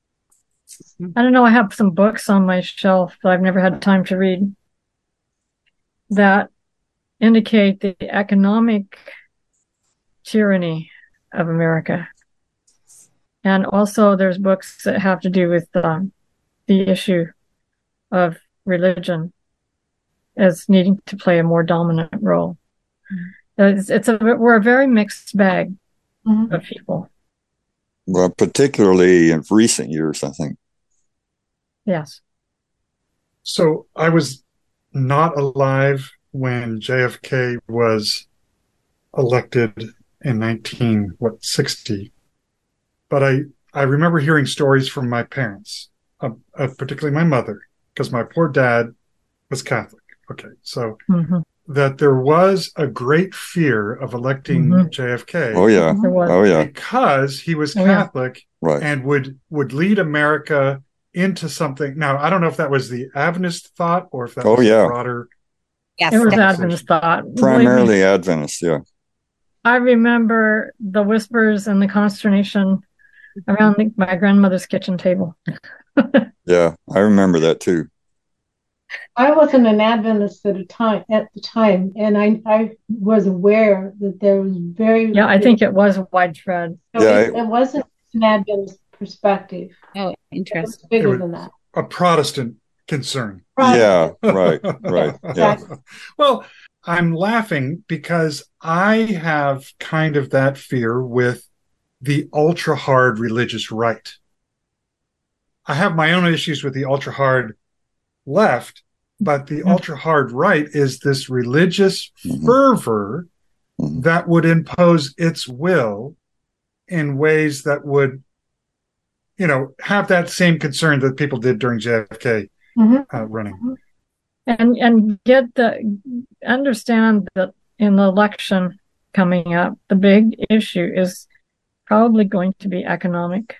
I don't know, I have some books on my shelf that I've never had time to read that indicate the economic tyranny of America. And also there's books that have to do with um, the issue of religion as needing to play a more dominant role. It's, it's a we're a very mixed bag mm-hmm. of people. Well, particularly in recent years, I think. Yes. So I was not alive when J F K was elected in nineteen what sixty, but I I remember hearing stories from my parents, uh, uh, particularly my mother, because my poor dad was Catholic. Okay, so mm-hmm. that there was a great fear of electing mm-hmm. J F K. Oh yeah, oh yeah, because he was Catholic oh, yeah. right. and would would lead America into something. Now I don't know if that was the Adventist thought or if that oh, was yeah. a broader. Yes, it was Adventist thought. Primarily Adventist, yeah. I remember the whispers and the consternation around the, my grandmother's kitchen table. Yeah, I remember that too. I wasn't an Adventist at a time at the time, and I I was aware that there was very yeah. I think it was widespread. So yeah, it, it wasn't an Adventist perspective. Oh, interesting. It was bigger it was than that. A Protestant concern. Yeah, right, right. Yeah. Well, I'm laughing because I have kind of that fear with the ultra hard religious right. I have my own issues with the ultra hard left, but the mm-hmm. ultra hard right is this religious mm-hmm. fervor mm-hmm. that would impose its will in ways that would, you know, have that same concern that people did during J F K mm-hmm. uh, running. And and get the understand that in the election coming up, the big issue is probably going to be economic.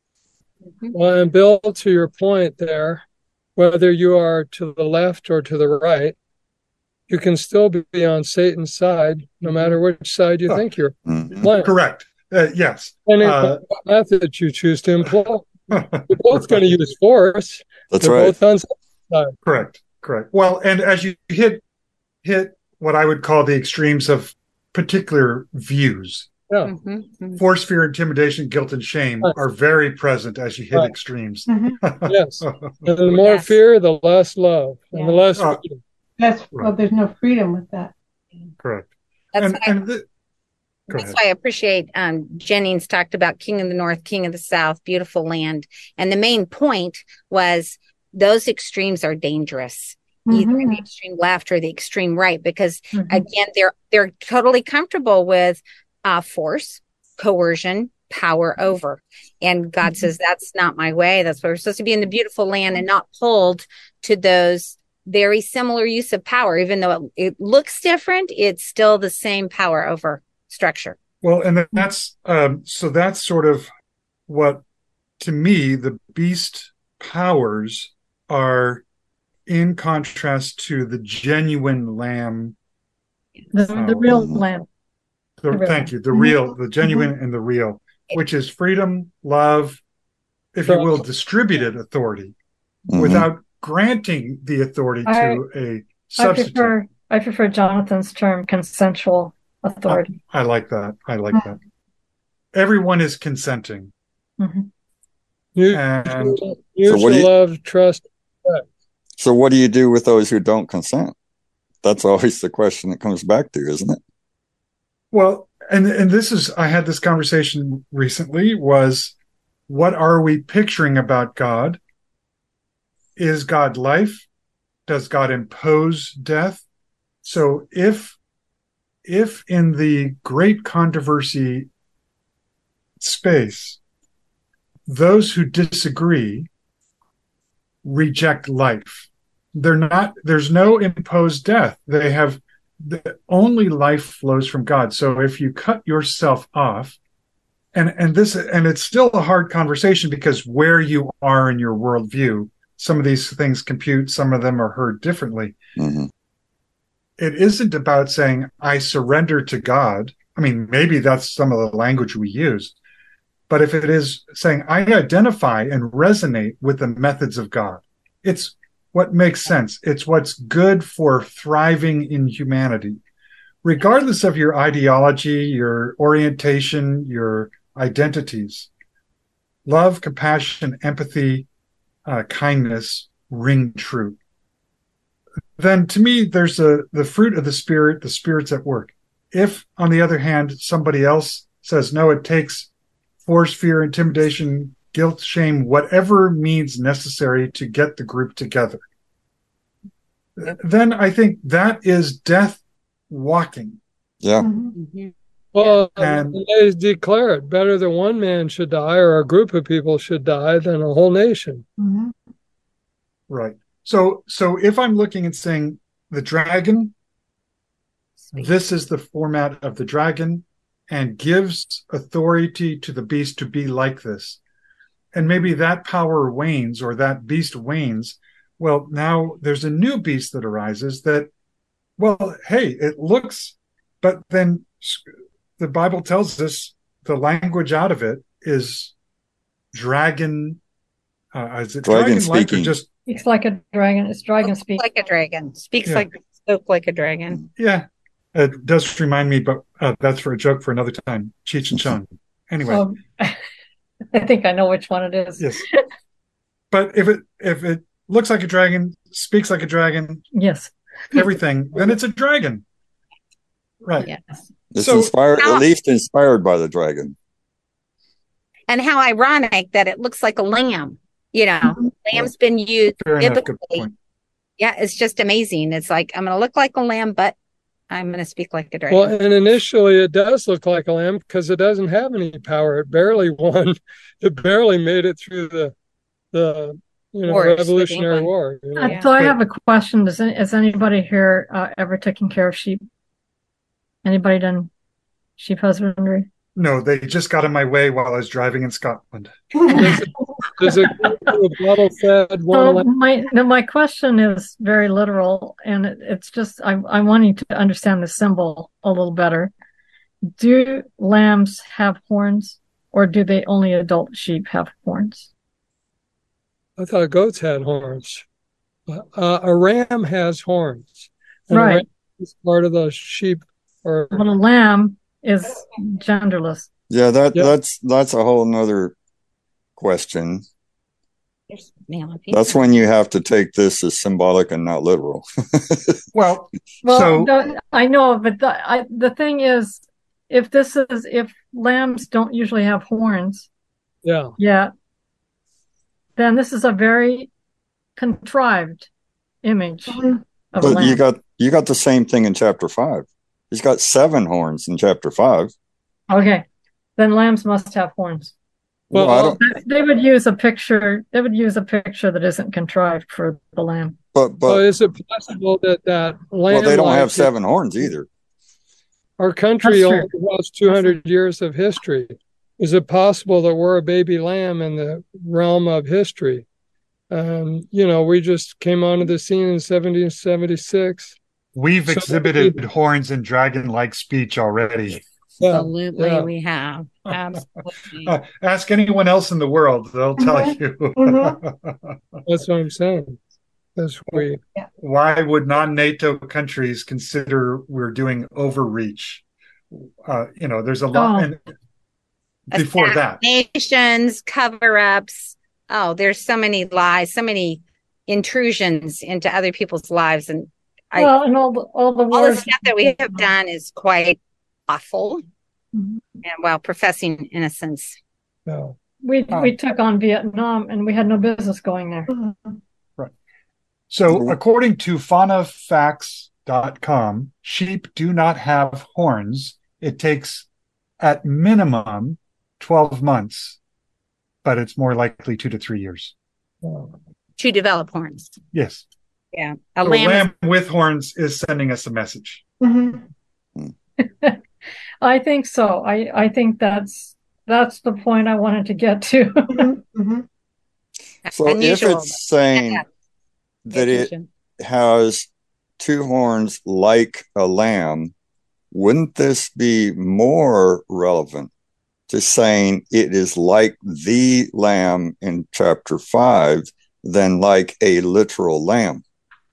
Well, and Bill, to your point there, whether you are to the left or to the right, you can still be on Satan's side, no matter which side you oh. think you're mm-hmm. playing. Correct. Uh, yes. And uh, the method you choose to employ, you're both going to use force. That's They're right. Both on side. Correct. Correct. Well, and as you hit hit what I would call the extremes of particular views, yeah. Mm-hmm. force, fear, intimidation, guilt, and shame right. are very present as you hit right. extremes. Mm-hmm. Yes. And the more yes. fear, the less love, yeah. and the less uh, freedom. That's well, there's no freedom with that. Correct. That's and, why, and the, that's why I appreciate um, Jennings talked about King of the North, King of the South, beautiful land. And the main point was those extremes are dangerous, mm-hmm. either the extreme left or the extreme right, because mm-hmm. again, they're they're totally comfortable with uh, force, coercion, power over. And God mm-hmm. says, that's not my way. That's why we're supposed to be in the beautiful land and not pulled to those very similar use of power. Even though it, it looks different, it's still the same power over structure. Well, and that's, um, so that's sort of what, to me, the beast powers are in contrast to the genuine lamb. The, the real lamb. The, the real thank lamb. you. The real, the genuine mm-hmm. and the real, which is freedom, love, if you will, distributed authority mm-hmm. without granting the authority I, to a substitute. I prefer, I prefer Jonathan's term, consensual authority. I, I like that. I like mm-hmm. that. Everyone is consenting. Mm-hmm. You, and you so should you, love, trust. Respect. So what do you do with those who don't consent? That's always the question that comes back to, isn't it? Well, and and this is, I had this conversation recently, was what are we picturing about God? Is God life? Does God impose death? So if if in the great controversy space, those who disagree reject life, they're not, there's no imposed death. They have, the only life flows from God. So if you cut yourself off, and and this and it's still a hard conversation because where you are in your worldview, some of these things compute, some of them are heard differently. Mm-hmm. It isn't about saying I surrender to God. I mean, maybe that's some of the language we use, but if it is saying I identify and resonate with the methods of God, it's what makes sense. It's what's good for thriving in humanity, regardless of your ideology, your orientation, your identities. Love, compassion, empathy, uh, kindness ring true. Then to me, there's a, the fruit of the Spirit, the Spirit's at work. If, on the other hand, somebody else says, no, it takes force, fear, intimidation, guilt, shame, whatever means necessary to get the group together, then I think that is death walking. Yeah. Mm-hmm. Well, And- they declare it better that one man should die or a group of people should die than a whole nation. Mm-hmm. Right. So, so if I'm looking and saying the dragon, this is the format of the dragon and gives authority to the beast to be like this. And maybe that power wanes or that beast wanes. Well, now there's a new beast that arises that, well, hey, it looks, but then the Bible tells us the language out of it is dragon. Uh, is it Dragon dragon-like or speaking. just, Speaks like a dragon. It's dragon speak. Like a dragon. Speaks Yeah. like spoke like a dragon. yeah, it does remind me, but uh, that's for a joke for another time. Cheech and Chong. Anyway. Um, I think I know which one it is. Yes. But if it if it looks like a dragon, speaks like a dragon, Yes. everything, then it's a dragon. Right. Yes. It's So- inspired, Now- at least inspired by the dragon. And how ironic that it looks like a lamb. You know, lamb's been used Fair enough. Good biblically. point. Yeah, it's just amazing. It's like I'm going to look like a lamb, but I'm going to speak like a dragon. Well, and initially it does look like a lamb because it doesn't have any power. It barely won. It barely made it through the the you know Wars with Revolutionary England. War. You know? Uh, Yeah. So I have a question. Does any, has anybody here uh, ever taken care of sheep? Anybody done sheep husbandry? No, they just got in my way while I was driving in Scotland. Does it go to a bottle fed one So lamb? my no, my question is very literal, and it, it's just I I'm wanting to understand the symbol a little better. Do lambs have horns, or do they only adult sheep have horns? I thought goats had horns. Uh, a ram has horns. And Right. A ram is part of the sheep. Or Well, a lamb is genderless. Yeah, that Yep. that's that's a whole nother question. There's male and That's female. when you have to take this as symbolic and not literal. Well, Well, so the- I know, but the I, the thing is, if this is if lambs don't usually have horns yeah, yet, then this is a very contrived image of a But lamb. you got you got the same thing in chapter five. He's got seven horns in chapter five. Okay, then lambs must have horns. Well, Well, I don't, They would use a picture. They would use a picture that isn't contrived for the lamb. but so but is it possible that that lamb? well, they don't like have it- seven horns either. Our country That's only has two hundred years of history. Is it possible that we're a baby lamb in the realm of history? Um, you know, we just came onto the scene in seventeen seventy-six. we've So- exhibited horns and dragon-like speech already. Yeah, Absolutely, yeah. we have. Absolutely. Uh, ask anyone else in the world; they'll tell you. That's what I'm saying. That's we. Why would non-NATO countries consider we're doing overreach? Uh, you know, there's a lot. Oh. And before that, Assassinations, cover-ups. Oh, there's so many lies, so many intrusions into other people's lives, and I, Well, and all the all the all the wars. stuff that we have done is quite awful. Mhm. And while professing innocence, No. We we took on Vietnam, and we had no business going there. so according to fauna facts dot com, sheep do not have horns. It takes at minimum twelve months, but it's more likely two to three years. to develop horns. Yes. Yeah, a So lamb. a lamb with horns is sending us a message. Mhm. I think so. I I think that's that's the point I wanted to get to. Mm-hmm. So Unusual. if it's saying that it has two horns like a lamb, wouldn't this be more relevant to saying it is like the lamb in chapter five than like a literal lamb?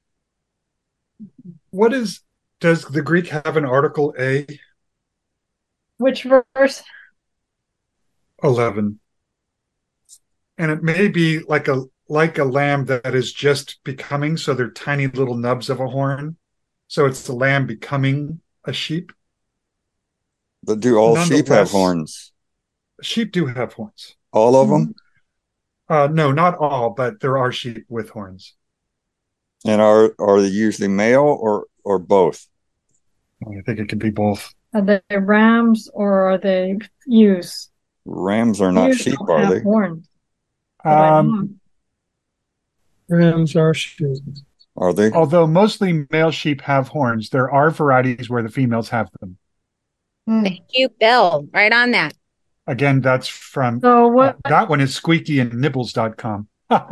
What is, does the Greek have an article A? Which verse? eleven. And it may be like a like a lamb that is just becoming, so they're tiny little nubs of a horn. So it's the lamb becoming a sheep. But do all sheep have horns? Sheep do have horns. All of them? Uh, no, not all, but there are sheep with horns. And are are they usually male or or both? I think it could be both. Are they rams or are they ewes? Rams are not Ewes sheep, don't are have they? Horns. But I know. Um, Rams are sheep. Are they? although mostly male sheep have horns, there are varieties where the females have them. Thank you, Bill. Right on that. Again, that's from So what? uh, that one is squeaky and nibbles dot com.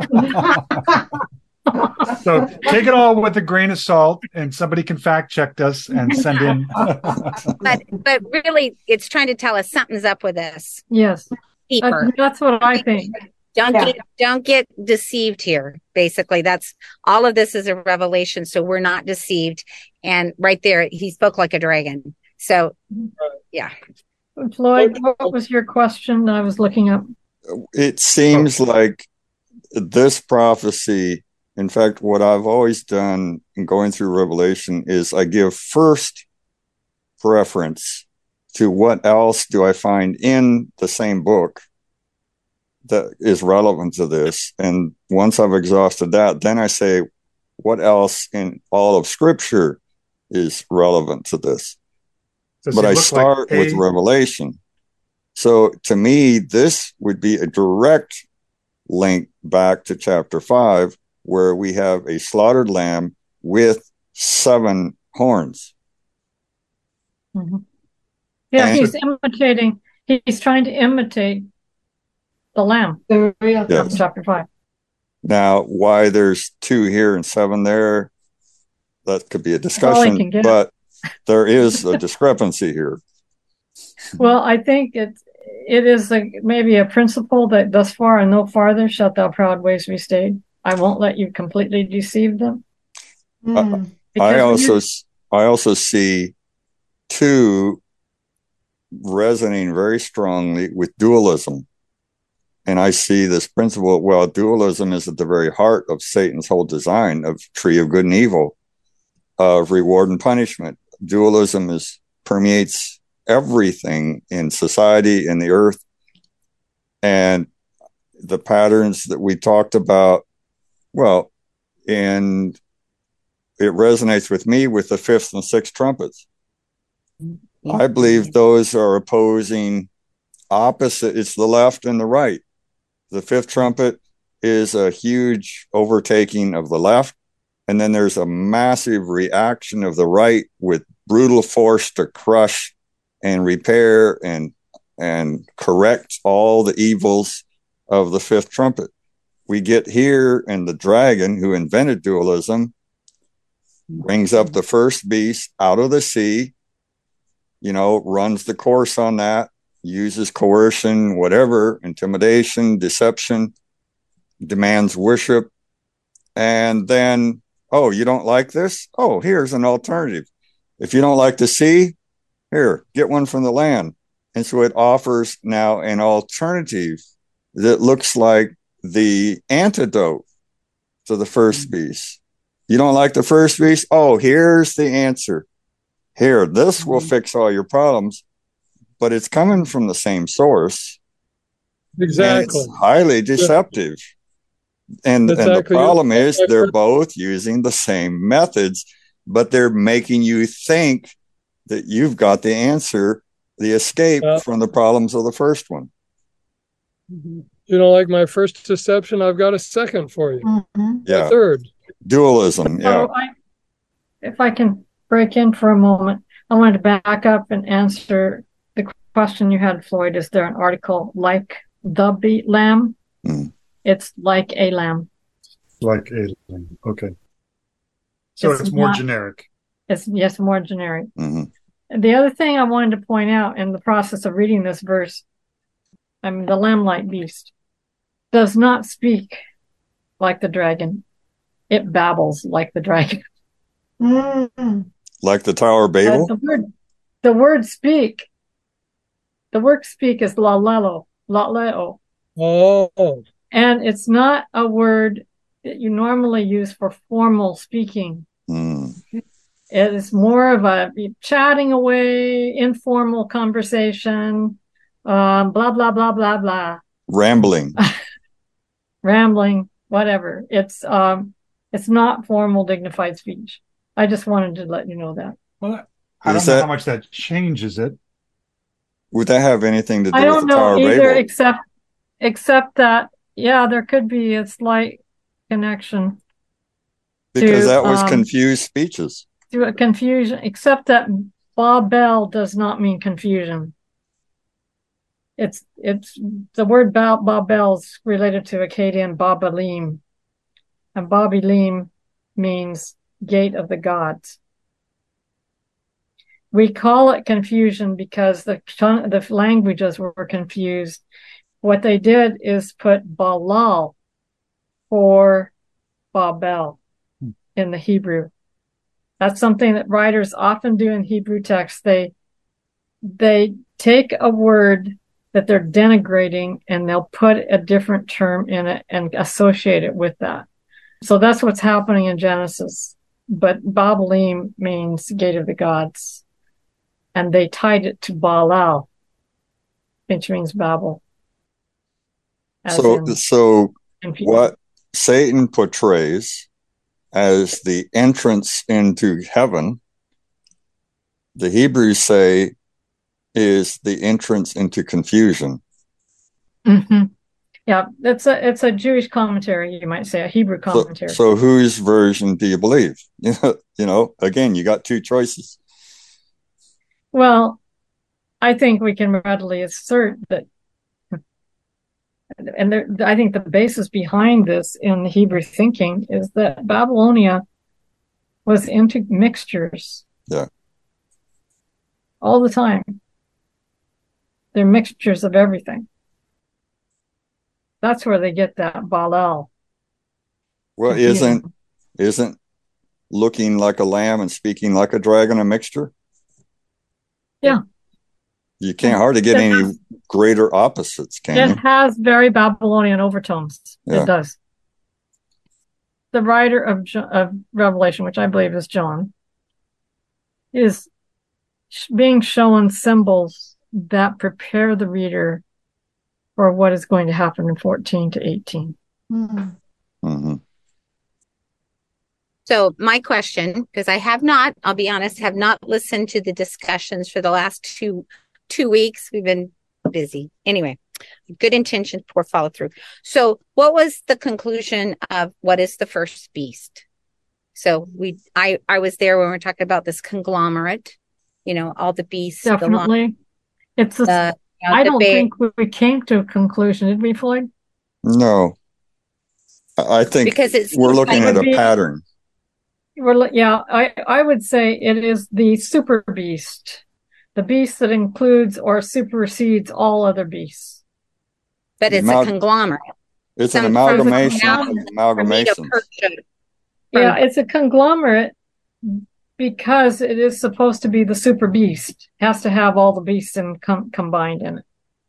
So take it all with a grain of salt, and somebody can fact check us and send in. But but really, it's trying to tell us something's up with this. Yes, Deeper. Uh, that's what I think. Don't Yeah. get don't get deceived here. Basically, that's all of this is a revelation, so we're not deceived. And right there, he spoke like a dragon. So, yeah. Floyd, what was your question that I was looking up? It seems like this prophecy, in fact, what I've always done in going through Revelation is I give first preference to what else do I find in the same book that is relevant to this. And once I've exhausted that, then I say, what else in all of Scripture is relevant to this? Does But it I look start like with a- Revelation. So to me, this would be a direct link back to chapter five, where we have a slaughtered lamb with seven horns. Mhm. Yeah, And- he's imitating. He's trying to imitate the lamb The real Yes. from chapter five. Now, why there's two here and seven there, that could be a all I discussion, can get. but there is a discrepancy here. Well, I think it it is a, maybe a principle that thus far and no farther shalt thou proud ways be stayed. I won't let you completely deceive them. Mm. Because I when also, you- s- I also see two resonating very strongly with dualism. And I see this principle, well, dualism is at the very heart of Satan's whole design of tree of good and evil, of reward and punishment. Dualism is permeates everything in society, in the earth. And the patterns that we talked about, well, and it resonates with me with the fifth and sixth trumpets. I believe those are opposing opposite. It's the left and the right. The fifth trumpet is a huge overtaking of the left. And then there's a massive reaction of the right with brutal force to crush and repair and, and correct all the evils of the fifth trumpet. We get here, and the dragon who invented dualism brings up the first beast out of the sea, you know, runs the course on that, uses coercion, whatever, intimidation, deception, demands worship. And then, oh, you don't like this? Oh, here's an alternative. If you don't like the sea, here, get one from the land. And so it offers now an alternative that looks like the antidote to the first beast. You don't like the first beast? Oh, here's the answer. Here, this will fix all your problems, but it's coming from the same source. Exactly. And it's highly deceptive. And, and the Exactly. problem is they're both using the same methods, but they're making you think that you've got the answer, the escape Yeah. from the problems of the first one. You don't like my first deception? I've got a second for you. Mhm. A Yeah. third. Dualism. Yeah. So I, if I can break in for a moment, I wanted to back up and answer the question you had, Floyd, is there an article like the be- lamb? Mm. It's like a lamb. Like a lamb. Okay. So it's, it's more not, generic. It's yes, more generic. Mm-hmm. The other thing I wanted to point out in the process of reading this verse, I mean, the lamb-like beast does not speak like the dragon. It babbles like the dragon. Mm. Like the Tower of Babel? Uh, the word, the word speak, the word speak is lalelo, laleo. Oh. And it's not a word that you normally use for formal speaking. Mm. It is more of a chatting away, informal conversation, um, blah, blah, blah, blah, blah. Rambling. Rambling, whatever. It's um, it's not formal, dignified speech. I just wanted to let you know that. Well, I don't Is know that, how much that changes it. Would that have anything to do I with don't the Tower know of either, Babel? except except that, yeah, there could be a slight connection. Because to, that was um, confused speeches. To a confusion, except that Babel does not mean confusion. It's it's the word ba- Babel is related to Akkadian Babalim, and Babilim means gate of the gods. We call it confusion because the the languages were confused. What they did is put Balal for Babel in the Hebrew. That's something that writers often do in Hebrew texts. They they take a word that they're denigrating and they'll put a different term in it and associate it with that. So that's what's happening in Genesis. But Babalim means gate of the gods. And they tied it to Baalal, which means Babel. So, so what Satan portrays as the entrance into heaven, the Hebrews say is the entrance into confusion. Mm-hmm. Yeah, it's a it's a Jewish commentary, you might say, a Hebrew commentary. So, so whose version do you believe? You know, you know, again, you got two choices. Well, I think we can readily assert that, and there, I think the basis behind this in the Hebrew thinking is that Babylonia was into mixtures. Yeah. All the time. They're mixtures of everything. That's where they get that Baalal. Well, isn't isn't looking like a lamb and speaking like a dragon a mixture? Yeah. You can't hardly get it any has, greater opposites, can it you? It has very Babylonian overtones. Yeah. It does. The writer of, of Revelation, which I believe is John, is being shown symbols that prepare the reader for what is going to happen in fourteen to eighteen. Mm-hmm. Mm-hmm. So my question, because I have not, I'll be honest, have not listened to the discussions for the last two two weeks. We've been busy. Anyway, good intentions, poor follow through. So what was the conclusion of what is the first beast? So we, I, I was there when we were talking about this conglomerate, you know, all the beasts. Definitely. The, it's a, uh, you know, I don't think we came to a conclusion, did we, Floyd? No. I think because it's, we're looking at a be, pattern. We're, yeah, I, I would say it is the super beast, the beast that includes or supersedes all other beasts. But it's Amal- a conglomerate. It's Some, an amalgamation. Of amalgamation. Yeah, it's a conglomerate because it is supposed to be the super beast. It has to have all the beasts in, com- combined in it.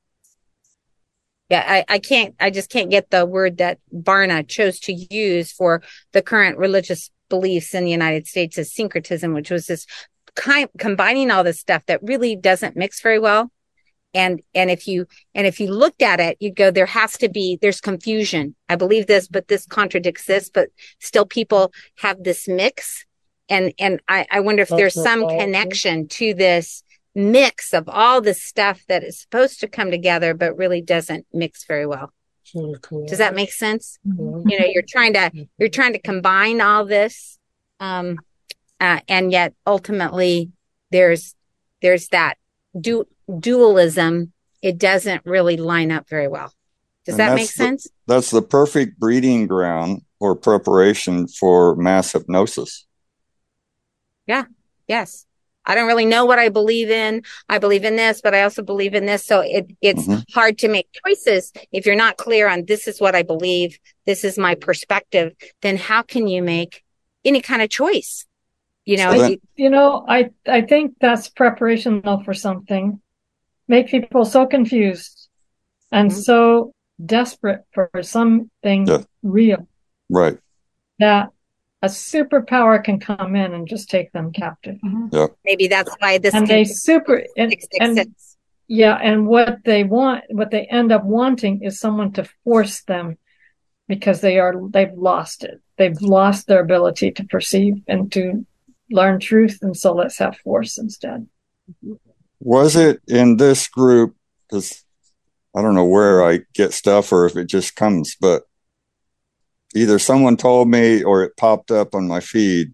Yeah, I, I can't, I just can't get the word that Barna chose to use for the current religious beliefs in the United States as syncretism, which was this kind combining all this stuff that really doesn't mix very well. And, and if you, and if you looked at it, you'd go, there has to be, there's confusion. I believe this, but this contradicts this, but still people have this mix. And, and I, I wonder if there's some connection to this mix of all this stuff that is supposed to come together, but really doesn't mix very well. Does that make sense? Mm-hmm. You know, you're trying to, you're trying to combine all this. Um, uh, and yet ultimately there's, there's that du- dualism, it doesn't really line up very well. Does And that that's make the- sense? That's the perfect breeding ground or preparation for mass hypnosis. Yeah. Yes. I don't really know what I believe in. I believe in this, but I also believe in this. So it, it's Mhm. hard to make choices if you're not clear on this is what I believe. This is my perspective. Then how can you make any kind of choice? You know, So then- it- You know, I, I think that's preparation though for something. Make people so confused and Mhm. so desperate for something Yeah. real Right. that a superpower can come in and just take them captive. maybe that's why this And can they super and, six, six, and six. yeah, and what they want, what they end up wanting is someone to force them because they are they've lost it. They've lost their ability to perceive and to learn truth, and so let's have force instead. Was it in this group? Because I don't know where I get stuff or if it just comes, but either someone told me or it popped up on my feed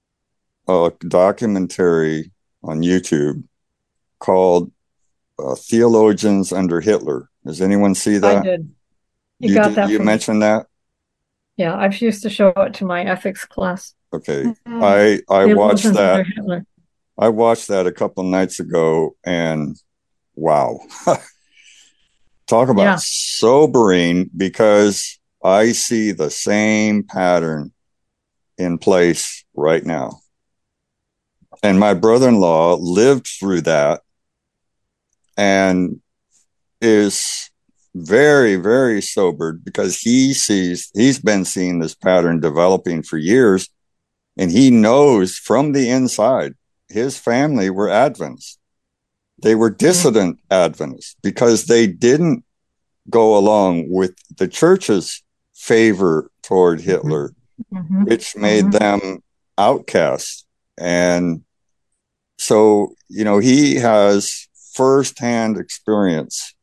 a documentary on YouTube called uh, Theologians Under Hitler. Does anyone see that? I did. You, got did- that You from mentioned that? Yeah, I've used to show it to my ethics class. Okay. Mhm. I I watched Theologians that. under Hitler. I watched that a couple nights ago and wow. Talk about Yeah. sobering, because I see the same pattern in place right now. And my brother-in-law lived through that and is very, very sobered because he sees, he's been seeing this pattern developing for years. And he knows from the inside, his family were Adventists. They were dissident Adventists because they didn't go along with the church's favor toward Hitler, Mhm. which made Mhm. them outcasts. And so, you know, he has firsthand experience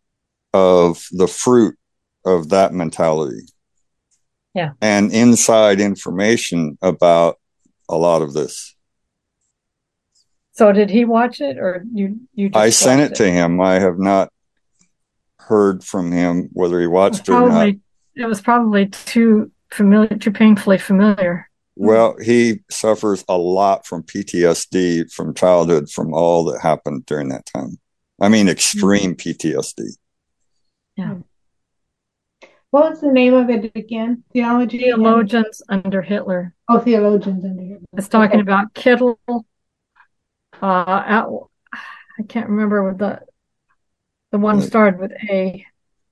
of the fruit of that mentality. Yeah. And inside information about a lot of this. So did he watch it, or you? You just I sent watched it to him. I have not heard from him whether he It was watched it or not. probably it was probably too familiar, too painfully familiar. Well, he suffers a lot from P T S D from childhood, from all that happened during that time. I mean, extreme P T S D. Yeah. What was the name of it again? Theology? Theologians under Hitler. Oh, Theologians Under Hitler. It's talking Okay. about Kittel. Uh, at, I can't remember what the the one Right. started with A,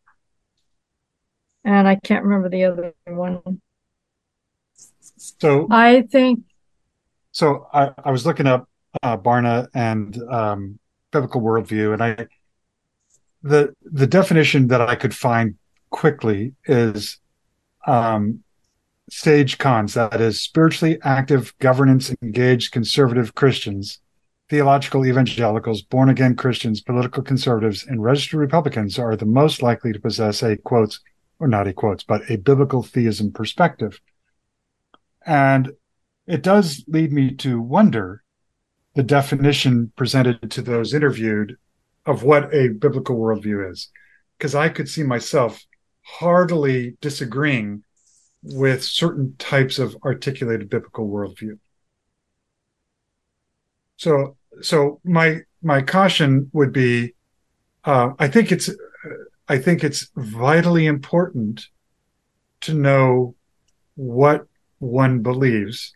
and I can't remember the other one. So, I think so I, I was looking up uh, Barna and um, biblical worldview, and I the the definition that I could find quickly is um, sage cons, that is, spiritually active, governance engaged conservative Christians, theological evangelicals, born again Christians, political conservatives, and registered Republicans are the most likely to possess a quotes, or not a quotes, but a biblical theism perspective. And it does lead me to wonder the definition presented to those interviewed of what a biblical worldview is. Because I could see myself heartily disagreeing with certain types of articulated biblical worldview. So, so my my caution would be, uh, I think it's, I think it's vitally important to know what one believes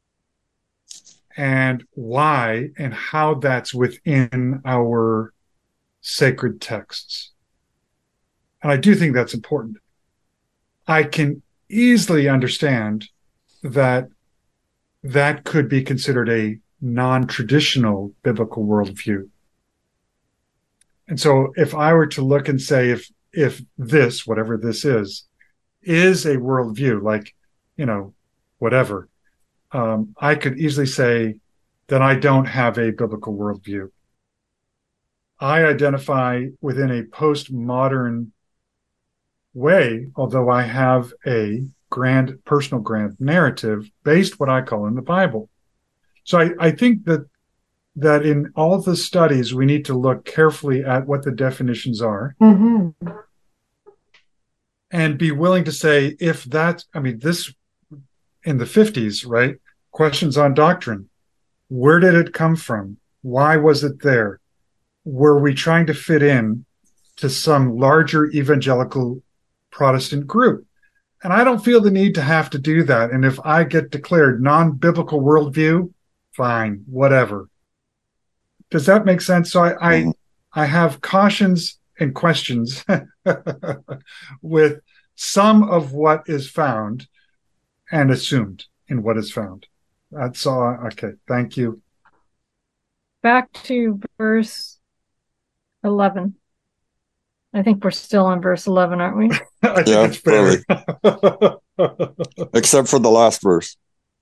and why and how that's within our sacred texts. And I do think that's important. I can easily understand that that could be considered a non-traditional biblical worldview. And so if I were to look and say, if if this, whatever this is, is a worldview, like, you know, whatever, um, I could easily say that I don't have a biblical worldview. I identify within a postmodern way, although I have a grand, personal grand narrative based what I call in the Bible. So I, I think that that in all the studies, we need to look carefully at what the definitions are Mm-hmm. and be willing to say, if that, I mean, this in the fifties, right? Questions on doctrine. Where did it come from? Why was it there? Were we trying to fit in to some larger evangelical Protestant group? And I don't feel the need to have to do that. And if I get declared non-biblical worldview, fine, whatever. Does that make sense? So I, Mhm. I, I have cautions and questions with some of what is found and assumed in what is found. That's all. Okay, thank you. Back to verse eleven. I think we're still on verse eleven, aren't we? I think Yeah, it's fair. Except for the last verse.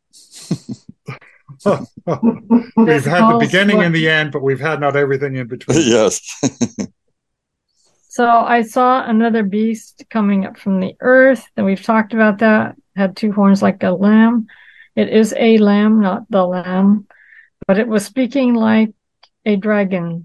We've had the beginning and the end, but we've had not everything in between. Yes. So I saw another beast coming up from the earth, and we've talked about that. Had two horns like a lamb. It is a lamb, not the lamb, but it was speaking like a dragon.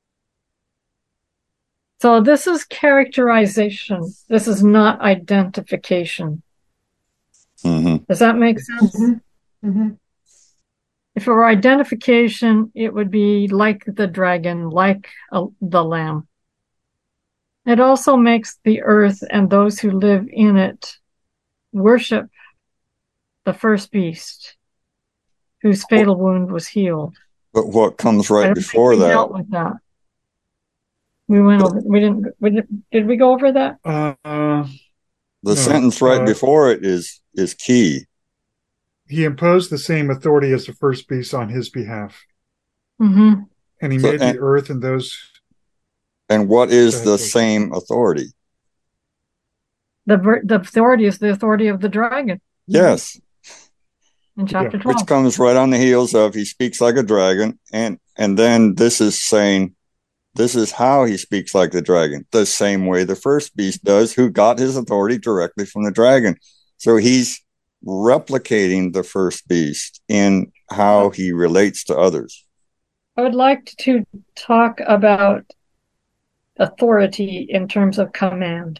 So this is characterization. This is not identification. Mm-hmm. Does that make sense? Mm-hmm. Mm-hmm. If it were identification, it would be like the dragon, like a, the lamb. It also makes the earth and those who live in it worship the first beast, whose fatal wound was healed. But what comes I right don't before think we that? dealt with that. We went over. We didn't. We did. Did we go over that? Uh, uh, The no, sentence right uh, before it is is key. he imposed the same authority as the first beast on his behalf. Mm-hmm. And he So, made and, the earth and those. and what is Go the ahead, please. same authority? The ver- the authority is the authority of the dragon Yes. in chapter Yeah. twelve. Which comes right on the heels of he speaks like a dragon, and and then this is saying this is how he speaks like the dragon, the same way the first beast does, who got his authority directly from the dragon. So he's replicating the first beast in how he relates to others. I would like to talk about authority in terms of command.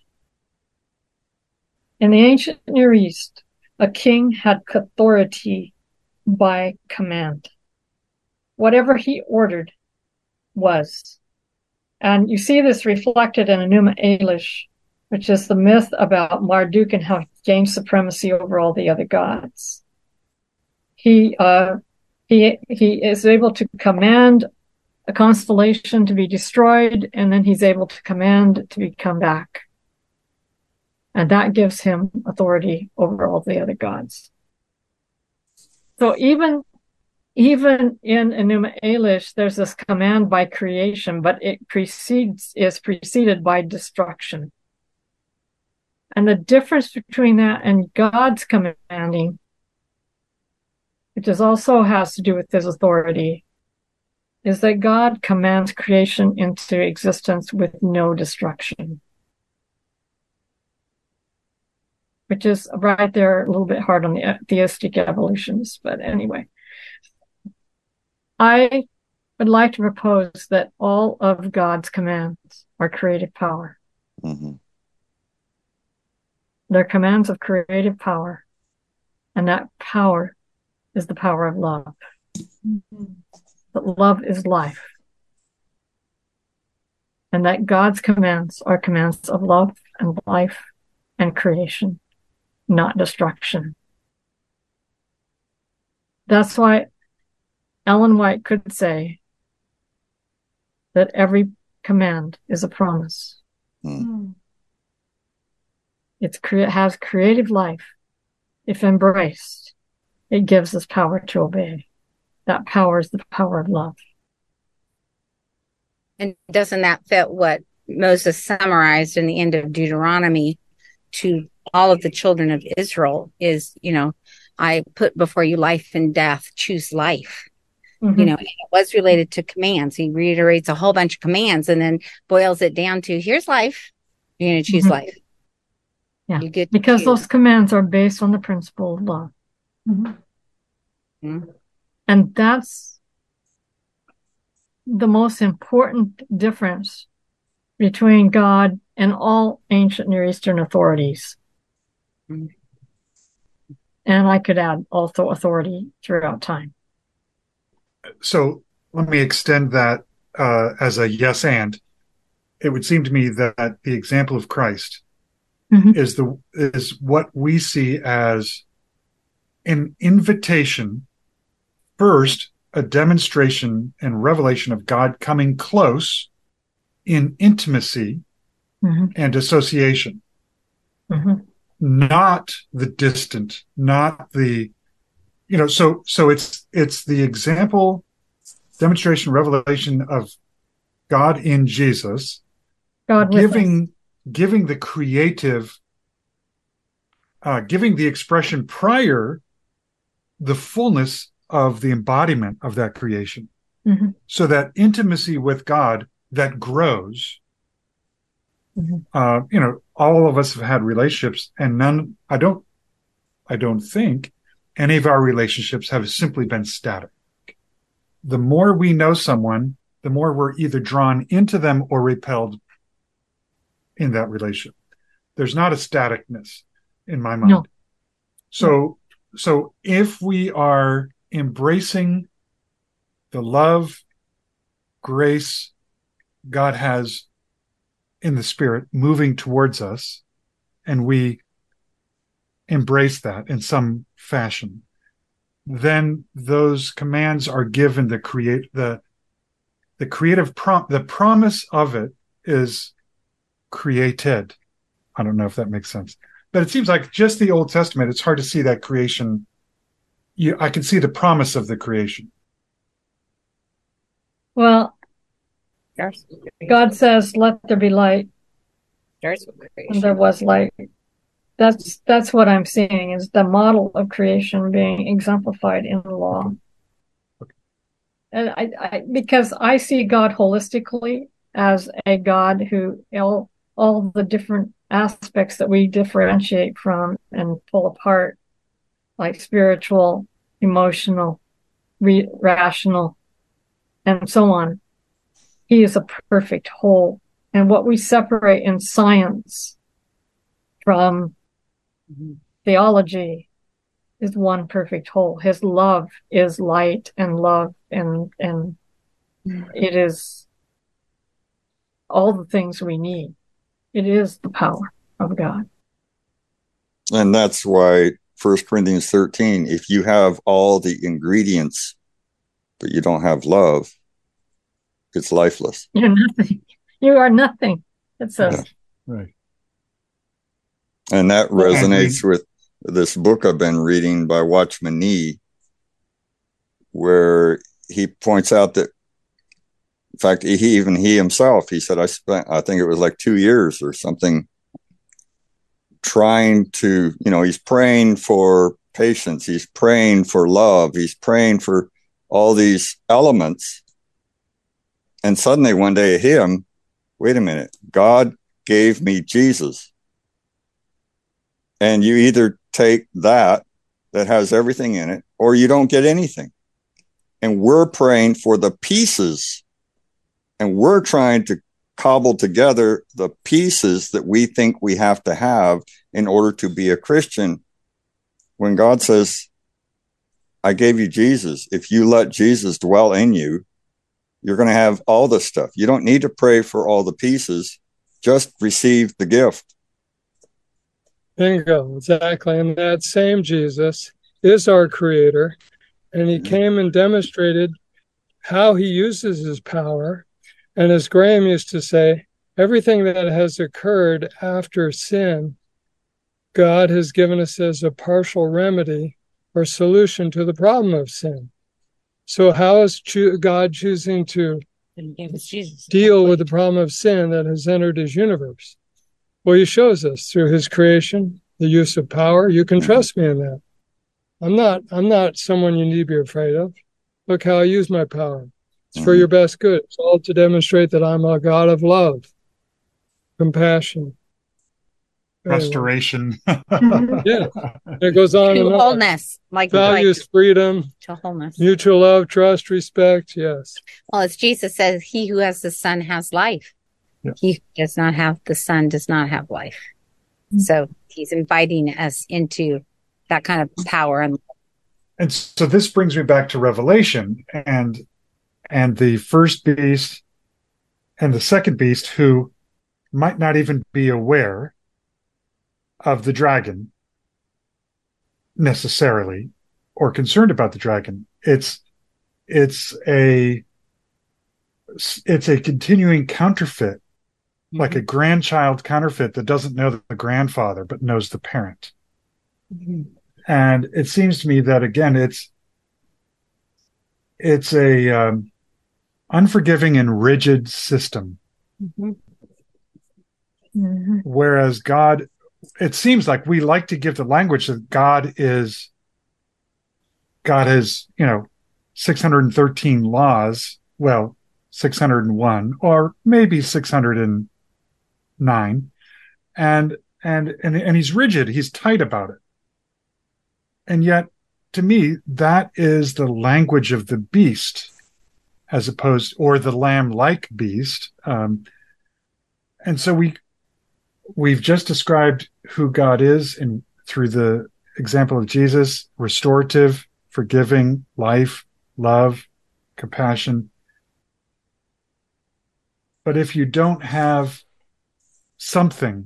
In the ancient Near East, a king had authority by command. Whatever he ordered was. And you see this reflected in Enuma Elish, which is the myth about Marduk and how he gained supremacy over all the other gods. He uh, he he is able to command a constellation to be destroyed, and then he's able to command it to be come back. And that gives him authority over all the other gods. So even Even in Enuma Elish, there's this command by creation, but it precedes is preceded by destruction. And the difference between that and God's commanding, which is also has to do with his authority, is that God commands creation into existence with no destruction. Which is right there a little bit hard on the theistic evolutionists, but anyway. I would like to propose that all of God's commands are creative power. Mm-hmm. They're commands of creative power. And that power is the power of love. That love is life. And that God's commands are commands of love and life and creation, not destruction. That's why Ellen White could say that every command is a promise. Mm. It's cre- has creative life. If embraced, it gives us power to obey. That power is the power of love. And doesn't that fit what Moses summarized in the end of Deuteronomy to all of the children of Israel is, you know, I put before you life and death, choose life. Mm-hmm. You know, it was related to commands. He reiterates a whole bunch of commands and then boils it down to here's life. You're going to choose Mm-hmm. life. Yeah, you get because choose. those commands are based on the principle of love. Mm-hmm. Mm-hmm. And that's the most important difference between God and all ancient Near Eastern authorities. And I could add also authority throughout time. So let me extend that uh, as a yes and. It would seem to me that the example of Christ mm-hmm. is the is what we see as an invitation, first, a demonstration and revelation of God coming close in intimacy mm-hmm. and association. Mm-hmm. Not the distant, not the, you know, so so it's it's the example, demonstration, revelation of God in Jesus, God giving giving the creative, uh, giving the expression prior the fullness of the embodiment of that creation. Mm-hmm. So that intimacy with God that grows. Mm-hmm. Uh, you know, all of us have had relationships, and none. I don't. I don't think any of our relationships have simply been static. The more we know someone, the more we're either drawn into them or repelled in that relationship. There's not a staticness in my mind. No. So, no. so if we are embracing the love, grace God has in the Spirit moving towards us, and we embrace that in some fashion, then those commands are given the create the the creative prom the promise of it is created. I don't know if that makes sense, but it seems like just the Old Testament, it's hard to see that creation. You, I can see the promise of the creation. Well, God says, "Let there be light," and there was light. That's that's what I'm seeing is the model of creation being exemplified in the law. Okay. And I, I because I see God holistically as a God who all, all the different aspects that we differentiate from and pull apart, like spiritual, emotional, re- rational, and so on. He is a perfect whole. And what we separate in science from mm-hmm. theology is one perfect whole. His love is light and love, and and mm-hmm. it is all the things we need. It is the power of God. And that's why First Corinthians thirteen, if you have all the ingredients, but you don't have love, it's lifeless. You're nothing. You are nothing, it says. Yeah. Right. And that resonates with this book I've been reading by Watchman Nee, where he points out that, in fact, he even he himself, he said, I spent, I think it was like two years or something, trying to, you know, he's praying for patience, he's praying for love, he's praying for all these elements. And suddenly one day it hit him, wait a minute, God gave me Jesus. And you either take that, that has everything in it, or you don't get anything. And we're praying for the pieces, and we're trying to cobble together the pieces that we think we have to have in order to be a Christian. When God says, I gave you Jesus, if you let Jesus dwell in you, you're going to have all the stuff. You don't need to pray for all the pieces. Just receive the gift. Bingo, exactly. And that same Jesus is our creator. And he came and demonstrated how he uses his power. And as Graham used to say, everything that has occurred after sin, God has given us as a partial remedy or solution to the problem of sin. So how is cho- God choosing to deal with the problem of sin that has entered his universe? Well, he shows us through his creation, the use of power. You can trust me in that. I'm not, I'm not someone you need to be afraid of. Look how I use my power. It's for your best good. It's all to demonstrate that I'm a God of love, compassion. restoration. Yeah, it goes on To and on. wholeness, like Values, like, freedom, to wholeness. mutual love, trust, respect. Yes. Well, as Jesus says, he who has the Son has life. Yeah. He who does not have the Son does not have life. So he's inviting us into that kind of power. And And so this brings me back to Revelation and and the first beast and the second beast, who might not even be aware of the dragon necessarily or concerned about the dragon. It's it's a it's a continuing counterfeit, mm-hmm. like a grandchild counterfeit that doesn't know the grandfather but knows the parent. Mm-hmm. And it seems to me that, again, it's it's a um, unforgiving and rigid system. Mm-hmm. Mm-hmm. Whereas God, it seems like we like to give the language that God is, God has, you know, six hundred thirteen laws, well, six hundred one, or maybe six hundred nine. And, and, and, and he's rigid. He's tight about it. And yet, to me, that is the language of the beast, as opposed, or the lamb-like beast. Um, and so we, we've just described who God is in through the example of Jesus: restorative, forgiving, life, love, compassion. But if you don't have something,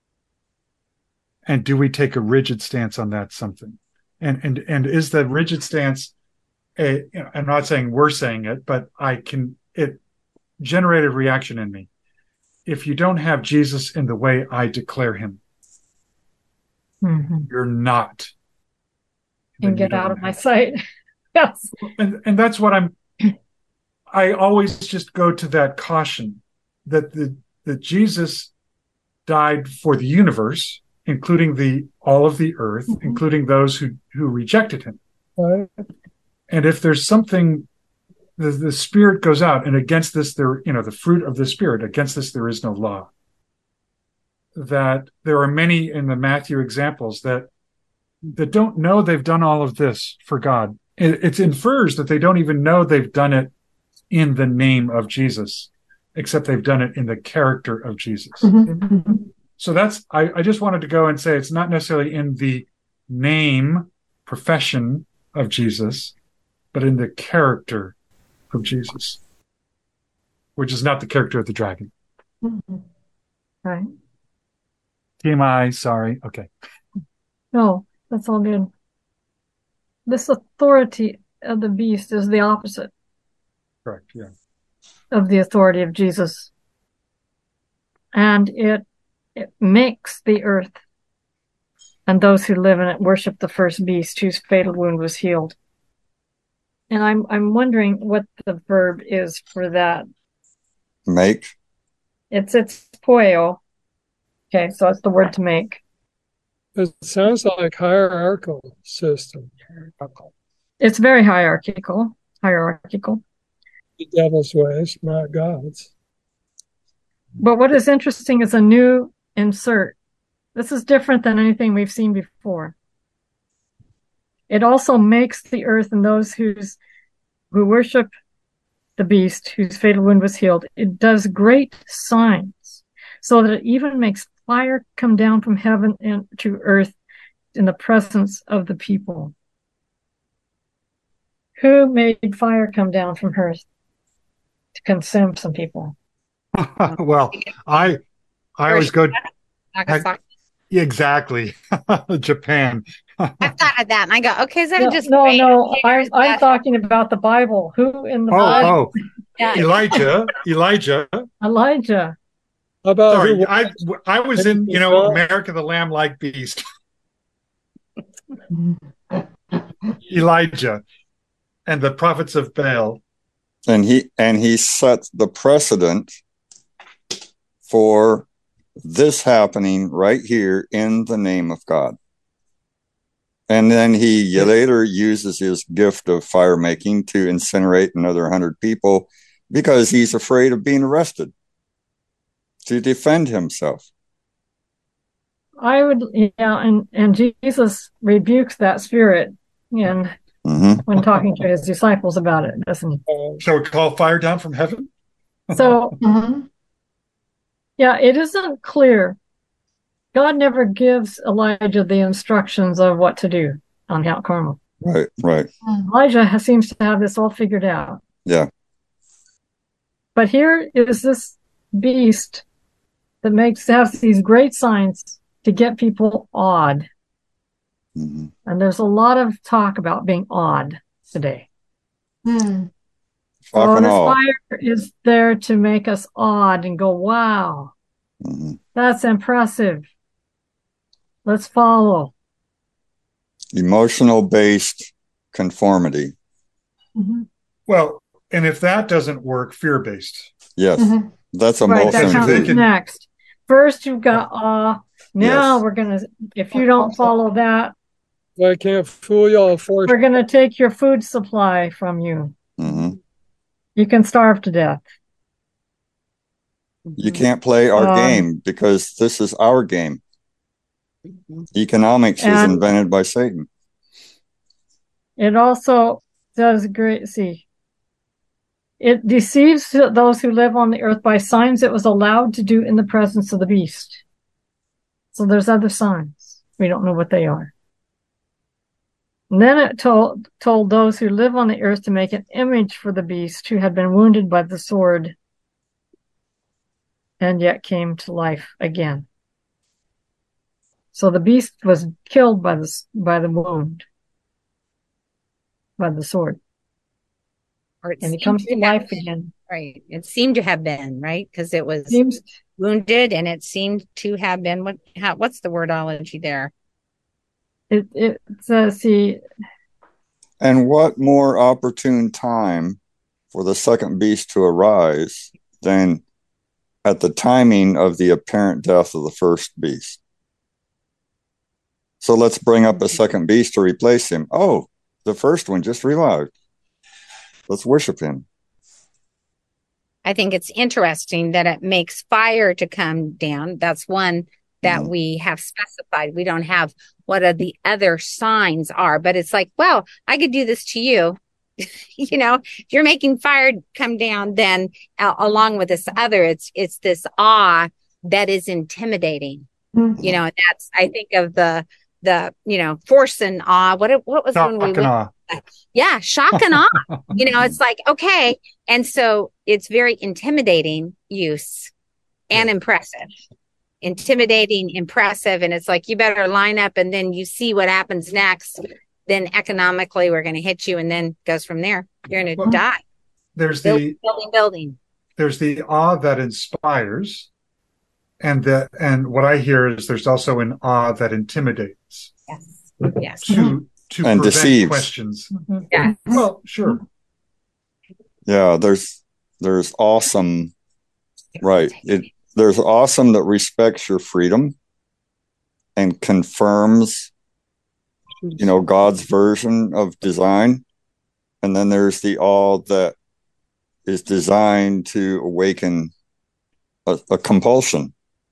and do we take a rigid stance on that something? And and and is that rigid stance a, you know, I'm not saying we're saying it, but I can, it generated reaction in me. If you don't have Jesus in the way I declare him, mm-hmm. you're not. And get out of my sight. Yes. And and that's what I'm, I always just go to that caution that the that Jesus died for the universe, including the all of the earth, mm-hmm. including those who, who rejected him. Right. And if there's something, the, the Spirit goes out, and against this, there, you know, the fruit of the Spirit, against this, there is no law. That there are many in the Matthew examples that that don't know they've done all of this for God. It, it infers that they don't even know they've done it in the name of Jesus, except they've done it in the character of Jesus. Mm-hmm. So that's, I, I just wanted to go and say it's not necessarily in the name, profession of Jesus, but in the character of Jesus, which is not the character of the dragon. Mm-hmm. Right. T M I, sorry. Okay. No, that's all good. This authority of the beast is the opposite. Correct, yeah. Of the authority of Jesus. And it it makes the earth and those who live in it worship the first beast whose fatal wound was healed. And I'm I'm wondering what the verb is for that. Make. It's it's poio. Okay, so it's the word to make. It sounds like hierarchical system. It's very hierarchical. Hierarchical. The devil's ways, not God's. But what is interesting is a new insert. This is different than anything we've seen before. It also makes the earth and those who's, who worship the beast, whose fatal wound was healed. It does great signs, so that it even makes fire come down from heaven and to earth in the presence of the people. Who made fire come down from earth to consume some people? Well, I I always go I, exactly Japan. I've thought of that, and I go, okay, is that no, just no, no? I'm I'm talking about the Bible. Who in the oh Bible? oh yeah. Elijah Elijah Elijah. How about Sorry, who, I I was in you know America the Lamb-like Beast. Elijah and the prophets of Baal. And he and he set the precedent for this happening right here in the name of God. And then he later uses his gift of fire making to incinerate another hundred people because he's afraid of being arrested to defend himself. I would, yeah, and, and Jesus rebukes that spirit and Mm-hmm. when talking to his disciples about it, doesn't he? Shall we call fire down from heaven? So, Mhm. yeah, it isn't clear. God never gives Elijah the instructions of what to do on Mount Carmel. Right, right. Elijah has, seems to have this all figured out. Yeah. But here is this beast that makes has these great signs to get people awed. Mm-hmm. And there's a lot of talk about being awed today. Mm. So this awe. fire is there to make us awed and go, wow, Mm-hmm. that's impressive. Let's follow. Emotional based conformity. Mm-hmm. Well, and if that doesn't work, fear-based. Yes. Mm-hmm. That's Right, that emotion comes too. next. First you've got awe. Now Yes. we're going to, if you don't follow that, I can't fool y'all for we're going to take your food supply from you. Mm-hmm. You can starve to death. You can't play our Um, game because this is our game. Economics is And- invented by Satan. It also does great, see, it deceives those who live on the earth by signs it was allowed to do in the presence of the beast. So there's other signs. We don't know what they are. And then it told, told those who live on the earth to make an image for the beast who had been wounded by the sword and yet came to life again. So the beast was killed by the, by the wound, by the sword. Or it And he seemed comes to have life been, again. Right. It seemed to have been, right? Because it was Seems wounded and it seemed to have been what how what's the wordology there? it it says he And what more opportune time for the second beast to arise than at the timing of the apparent death of the first beast? So let's bring up a second beast to replace him. Oh, the first one just revived. Let's worship him. I think it's interesting that it makes fire to come down. That's one that Mhm. we have specified. We don't have what are the other signs are, but it's like, well, I could do this to you. You know, if you're making fire come down, then uh, along with this other, it's it's this awe that is intimidating. Mm-hmm. You know, and that's I think of the the you know force and awe. What it- what was Shock when we and went? awe. Yeah, shock and awe. You know, it's like okay, and so it's very intimidating use and impressive. Intimidating, impressive, and it's like you better line up, and then you see what happens next. Then economically, we're going to hit you, and then goes from there. You're going to Well, die. There's Building, the building, building. there's the awe that inspires, and that and what I hear is there's also an awe that intimidates Yes, yes. to to And prevent deceives. questions. Yeah. Well, sure. Yeah, there's there's awesome, right. It there's awesome that respects your freedom and confirms, you know, God's version of design. And then there's the awe that is designed to awaken a, a compulsion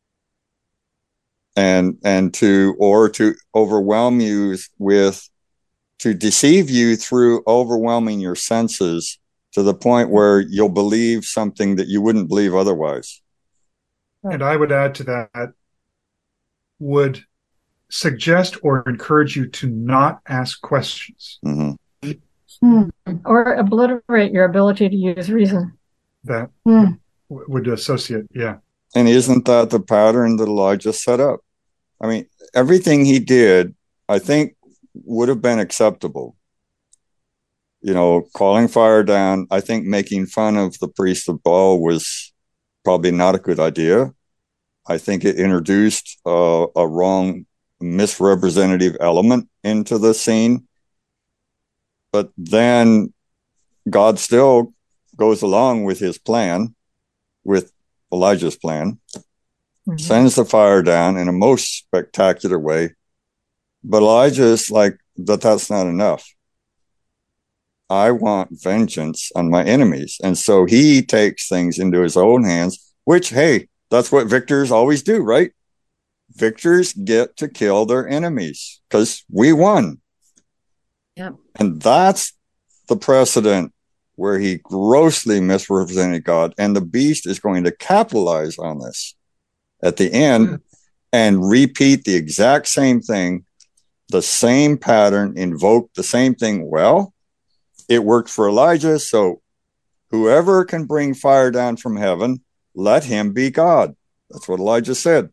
and and to or to overwhelm you with to deceive you through overwhelming your senses to the point where you'll believe something that you wouldn't believe otherwise. And I would add to that, would suggest or encourage you to not ask questions. Mm-hmm. or obliterate your ability to use reason. That Mm. w- would associate, yeah. And isn't that the pattern that Elijah set up? I mean, everything he did, I think, would have been acceptable. You know, calling fire down, I think making fun of the priest of Baal was probably not a good idea. I think it introduced uh, a wrong misrepresentative element into the scene. But then God still goes along with his plan, with Elijah's plan, Mhm. sends the fire down in a most spectacular way. But Elijah's like, that that's not enough. I want vengeance on my enemies. And so he takes things into his own hands, which, hey, that's what victors always do, right? victors get to kill their enemies because we won. Yep. And that's the precedent where he grossly misrepresented God. And the beast is going to capitalize on this at the end mm. and repeat the exact same thing, the same pattern, invoke the same thing. Well, it worked for Elijah. So whoever can bring fire down from heaven, let him be God. That's what Elijah said.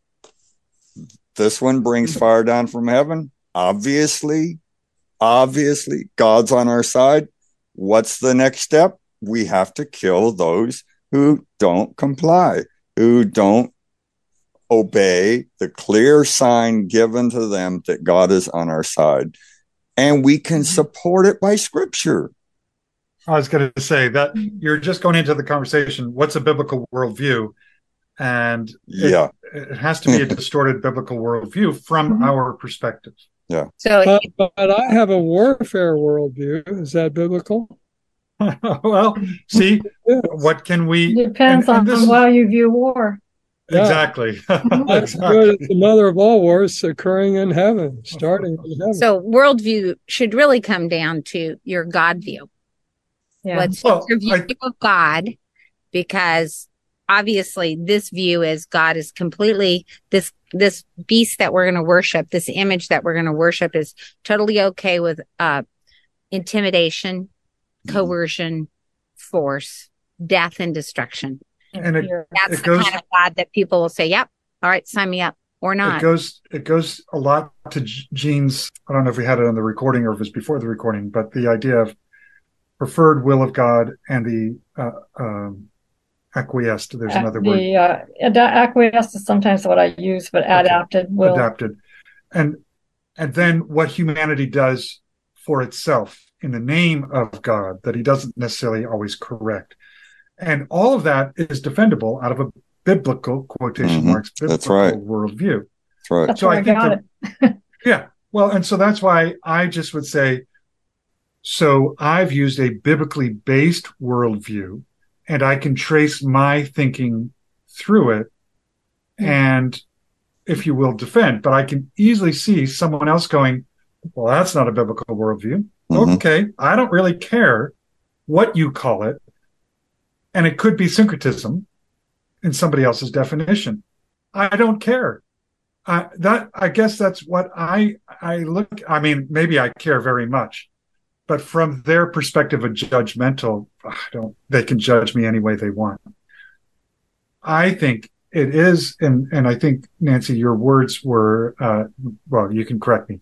This one brings fire down from heaven. Obviously, obviously, God's on our side. What's the next step? We have to kill those who don't comply, who don't obey the clear sign given to them that God is on our side. And we can support it by scripture. I was going to say that you're just going into the conversation. What's a biblical worldview? And it, yeah, it has to be a distorted biblical worldview from mm-hmm. our perspective. Yeah. So, uh, but I have a warfare worldview. Is that biblical? Well, see, yes. What can we? Depends and, and on how you view war. Exactly. Yeah. That's exactly. good. It's the mother of all wars occurring in heaven, starting in heaven. So worldview should really come down to your God view. Yeah. What's well, your view I, of God? Because obviously this view is God is completely, this this beast that we're going to worship, this image that we're going to worship is totally okay with uh, intimidation, coercion, force, death, and destruction. And it, that's it the goes, kind of God that people will say, yep, all right, sign me up, or not. It goes it goes a lot to Gene's, I don't know if we had it on the recording or if it was before the recording, but the idea of preferred will of God and the uh, um, acquiesced. There's another the, word. The uh, ad- acquiesced is sometimes what I use, but adapted okay. will. Adapted. And, and then what humanity does for itself in the name of God that he doesn't necessarily always correct. And all of that is defendable out of a biblical, quotation mm-hmm. marks, biblical that's right. worldview. That's right. That's so I, I think got that, it. Yeah. Well, and so that's why I just would say, so I've used a biblically based worldview and I can trace my thinking through it mm-hmm. and, if you will, defend. But I can easily see someone else going, well, that's not a biblical worldview. Mm-hmm. Okay. I don't really care what you call it. And it could be syncretism in somebody else's definition. I don't care. Uh, that I guess that's what I I look. I mean, maybe I care very much, but from their perspective of judgmental, I don't. They can judge me any way they want. I think it is, and and I think Nancy, your words were. Uh, well, you can correct me.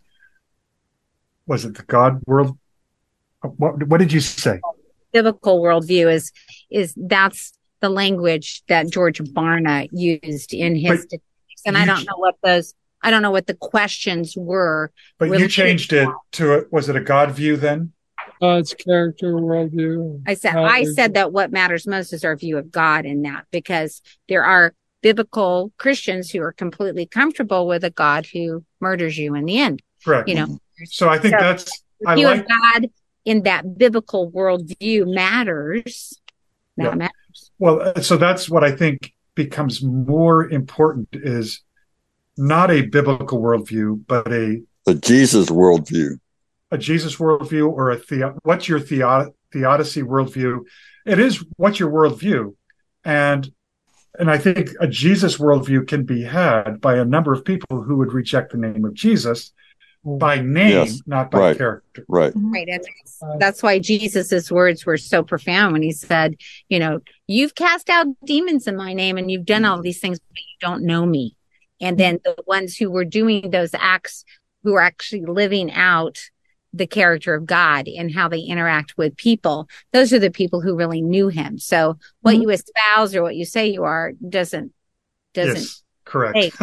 Was it the God world? What what did you say? Biblical worldview is is that's the language that George Barna used in his but statistics. And I don't know what those I don't know what the questions were. But you changed it to a, was it a God view then? God's character worldview. I said I said that what matters most is our view of God in that, because there are biblical Christians who are completely comfortable with a God who murders you in the end. Correct. You know. So I think so that's the I view like of God in that biblical worldview matters. That yeah. matters. Well, so that's what I think becomes more important is not a biblical worldview, but a a Jesus worldview, a Jesus worldview, or a theo- what's your theo- theodicy worldview? It is what's your worldview, and and I think a Jesus worldview can be had by a number of people who would reject the name of Jesus. By name, yes. not by right. character. Right. Right. And that's why Jesus's words were so profound when he said, you know, you've cast out demons in my name and you've done all these things, but you don't know me. And then the ones who were doing those acts, who were actually living out the character of God and how they interact with people, those are the people who really knew him. So what mm-hmm. you espouse or what you say you are doesn't, doesn't. Yes. Correct. Hey,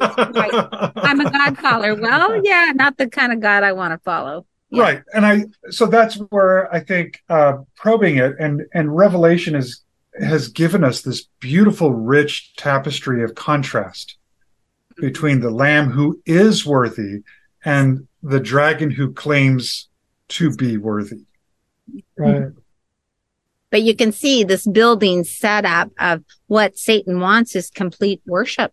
I'm a God follower. Well, yeah, not the kind of God I want to follow. Yeah. Right. And I, so that's where I think uh, probing it and, and Revelation is, has given us this beautiful, rich tapestry of contrast between the Lamb who is worthy and the dragon who claims to be worthy. Right. But you can see this building setup of what Satan wants is complete worship.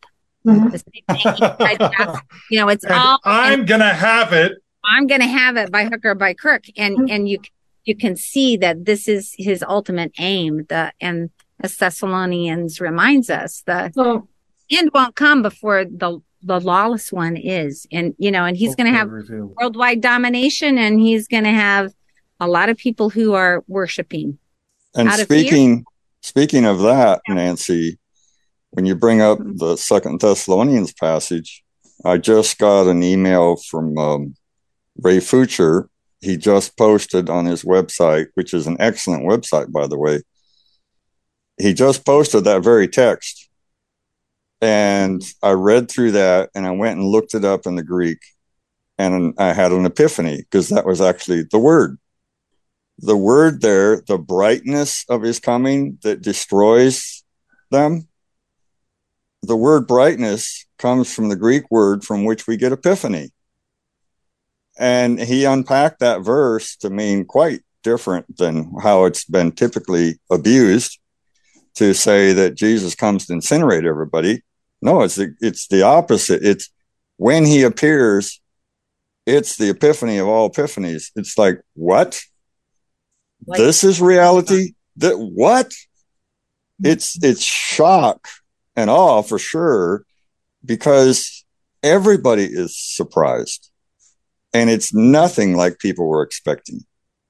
Mhm. The same thing. He said, that's- you know, it's And all. I'm going to have it. I'm going to have it by hook or by crook, and and you you can see that this is his ultimate aim. The and as Thessalonians reminds us, the So end won't come before the the lawless one is, and you know, and he's going to have Revealed. worldwide domination, and he's going to have a lot of people who are worshiping. And Out of fear? speaking speaking of that, Nancy, when you bring up the Second Thessalonians passage, I just got an email from um, Ray Fucher. He just posted on his website, which is an excellent website, by the way. He just posted that very text. And I read through that and I went and looked it up in the Greek. And I had an epiphany because that was actually the word. The word there, the brightness of his coming that destroys them. The word brightness comes from the Greek word from which we get epiphany. And he unpacked that verse to mean quite different than how it's been typically abused, to say that Jesus comes to incinerate everybody. No, it's the, it's the opposite. It's when he appears, it's the epiphany of all epiphanies. It's like, what? Like- This is reality? That what? It's it's shock and awe for sure, because everybody is surprised. And it's nothing like people were expecting.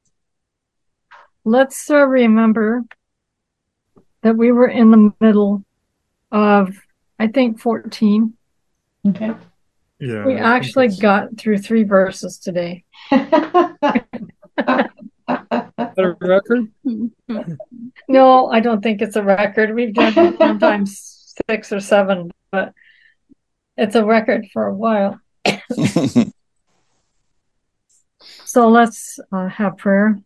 let's uh, remember that we were in the middle of, I think, fourteen. Okay. Yeah. We actually got through three verses today. Is that a record? No, I don't think it's a record. We've done sometimes six or seven, but it's a record for a while. So let's uh, have prayer.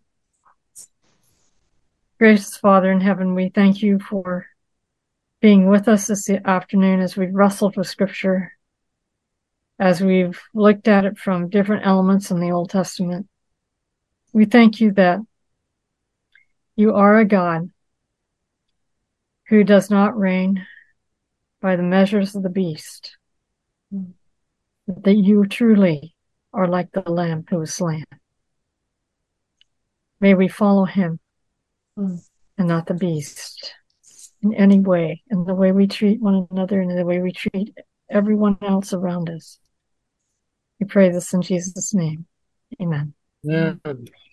Gracious Father in heaven, we thank you for being with us this afternoon as we've wrestled with Scripture, as we've looked at it from different elements in the Old Testament. We thank you that you are a God who does not reign by the measures of the beast, that you truly are like the Lamb who was slain. May we follow him and not the beast in any way, in the way we treat one another and in the way we treat everyone else around us. We pray this in Jesus' name. Amen. Yeah.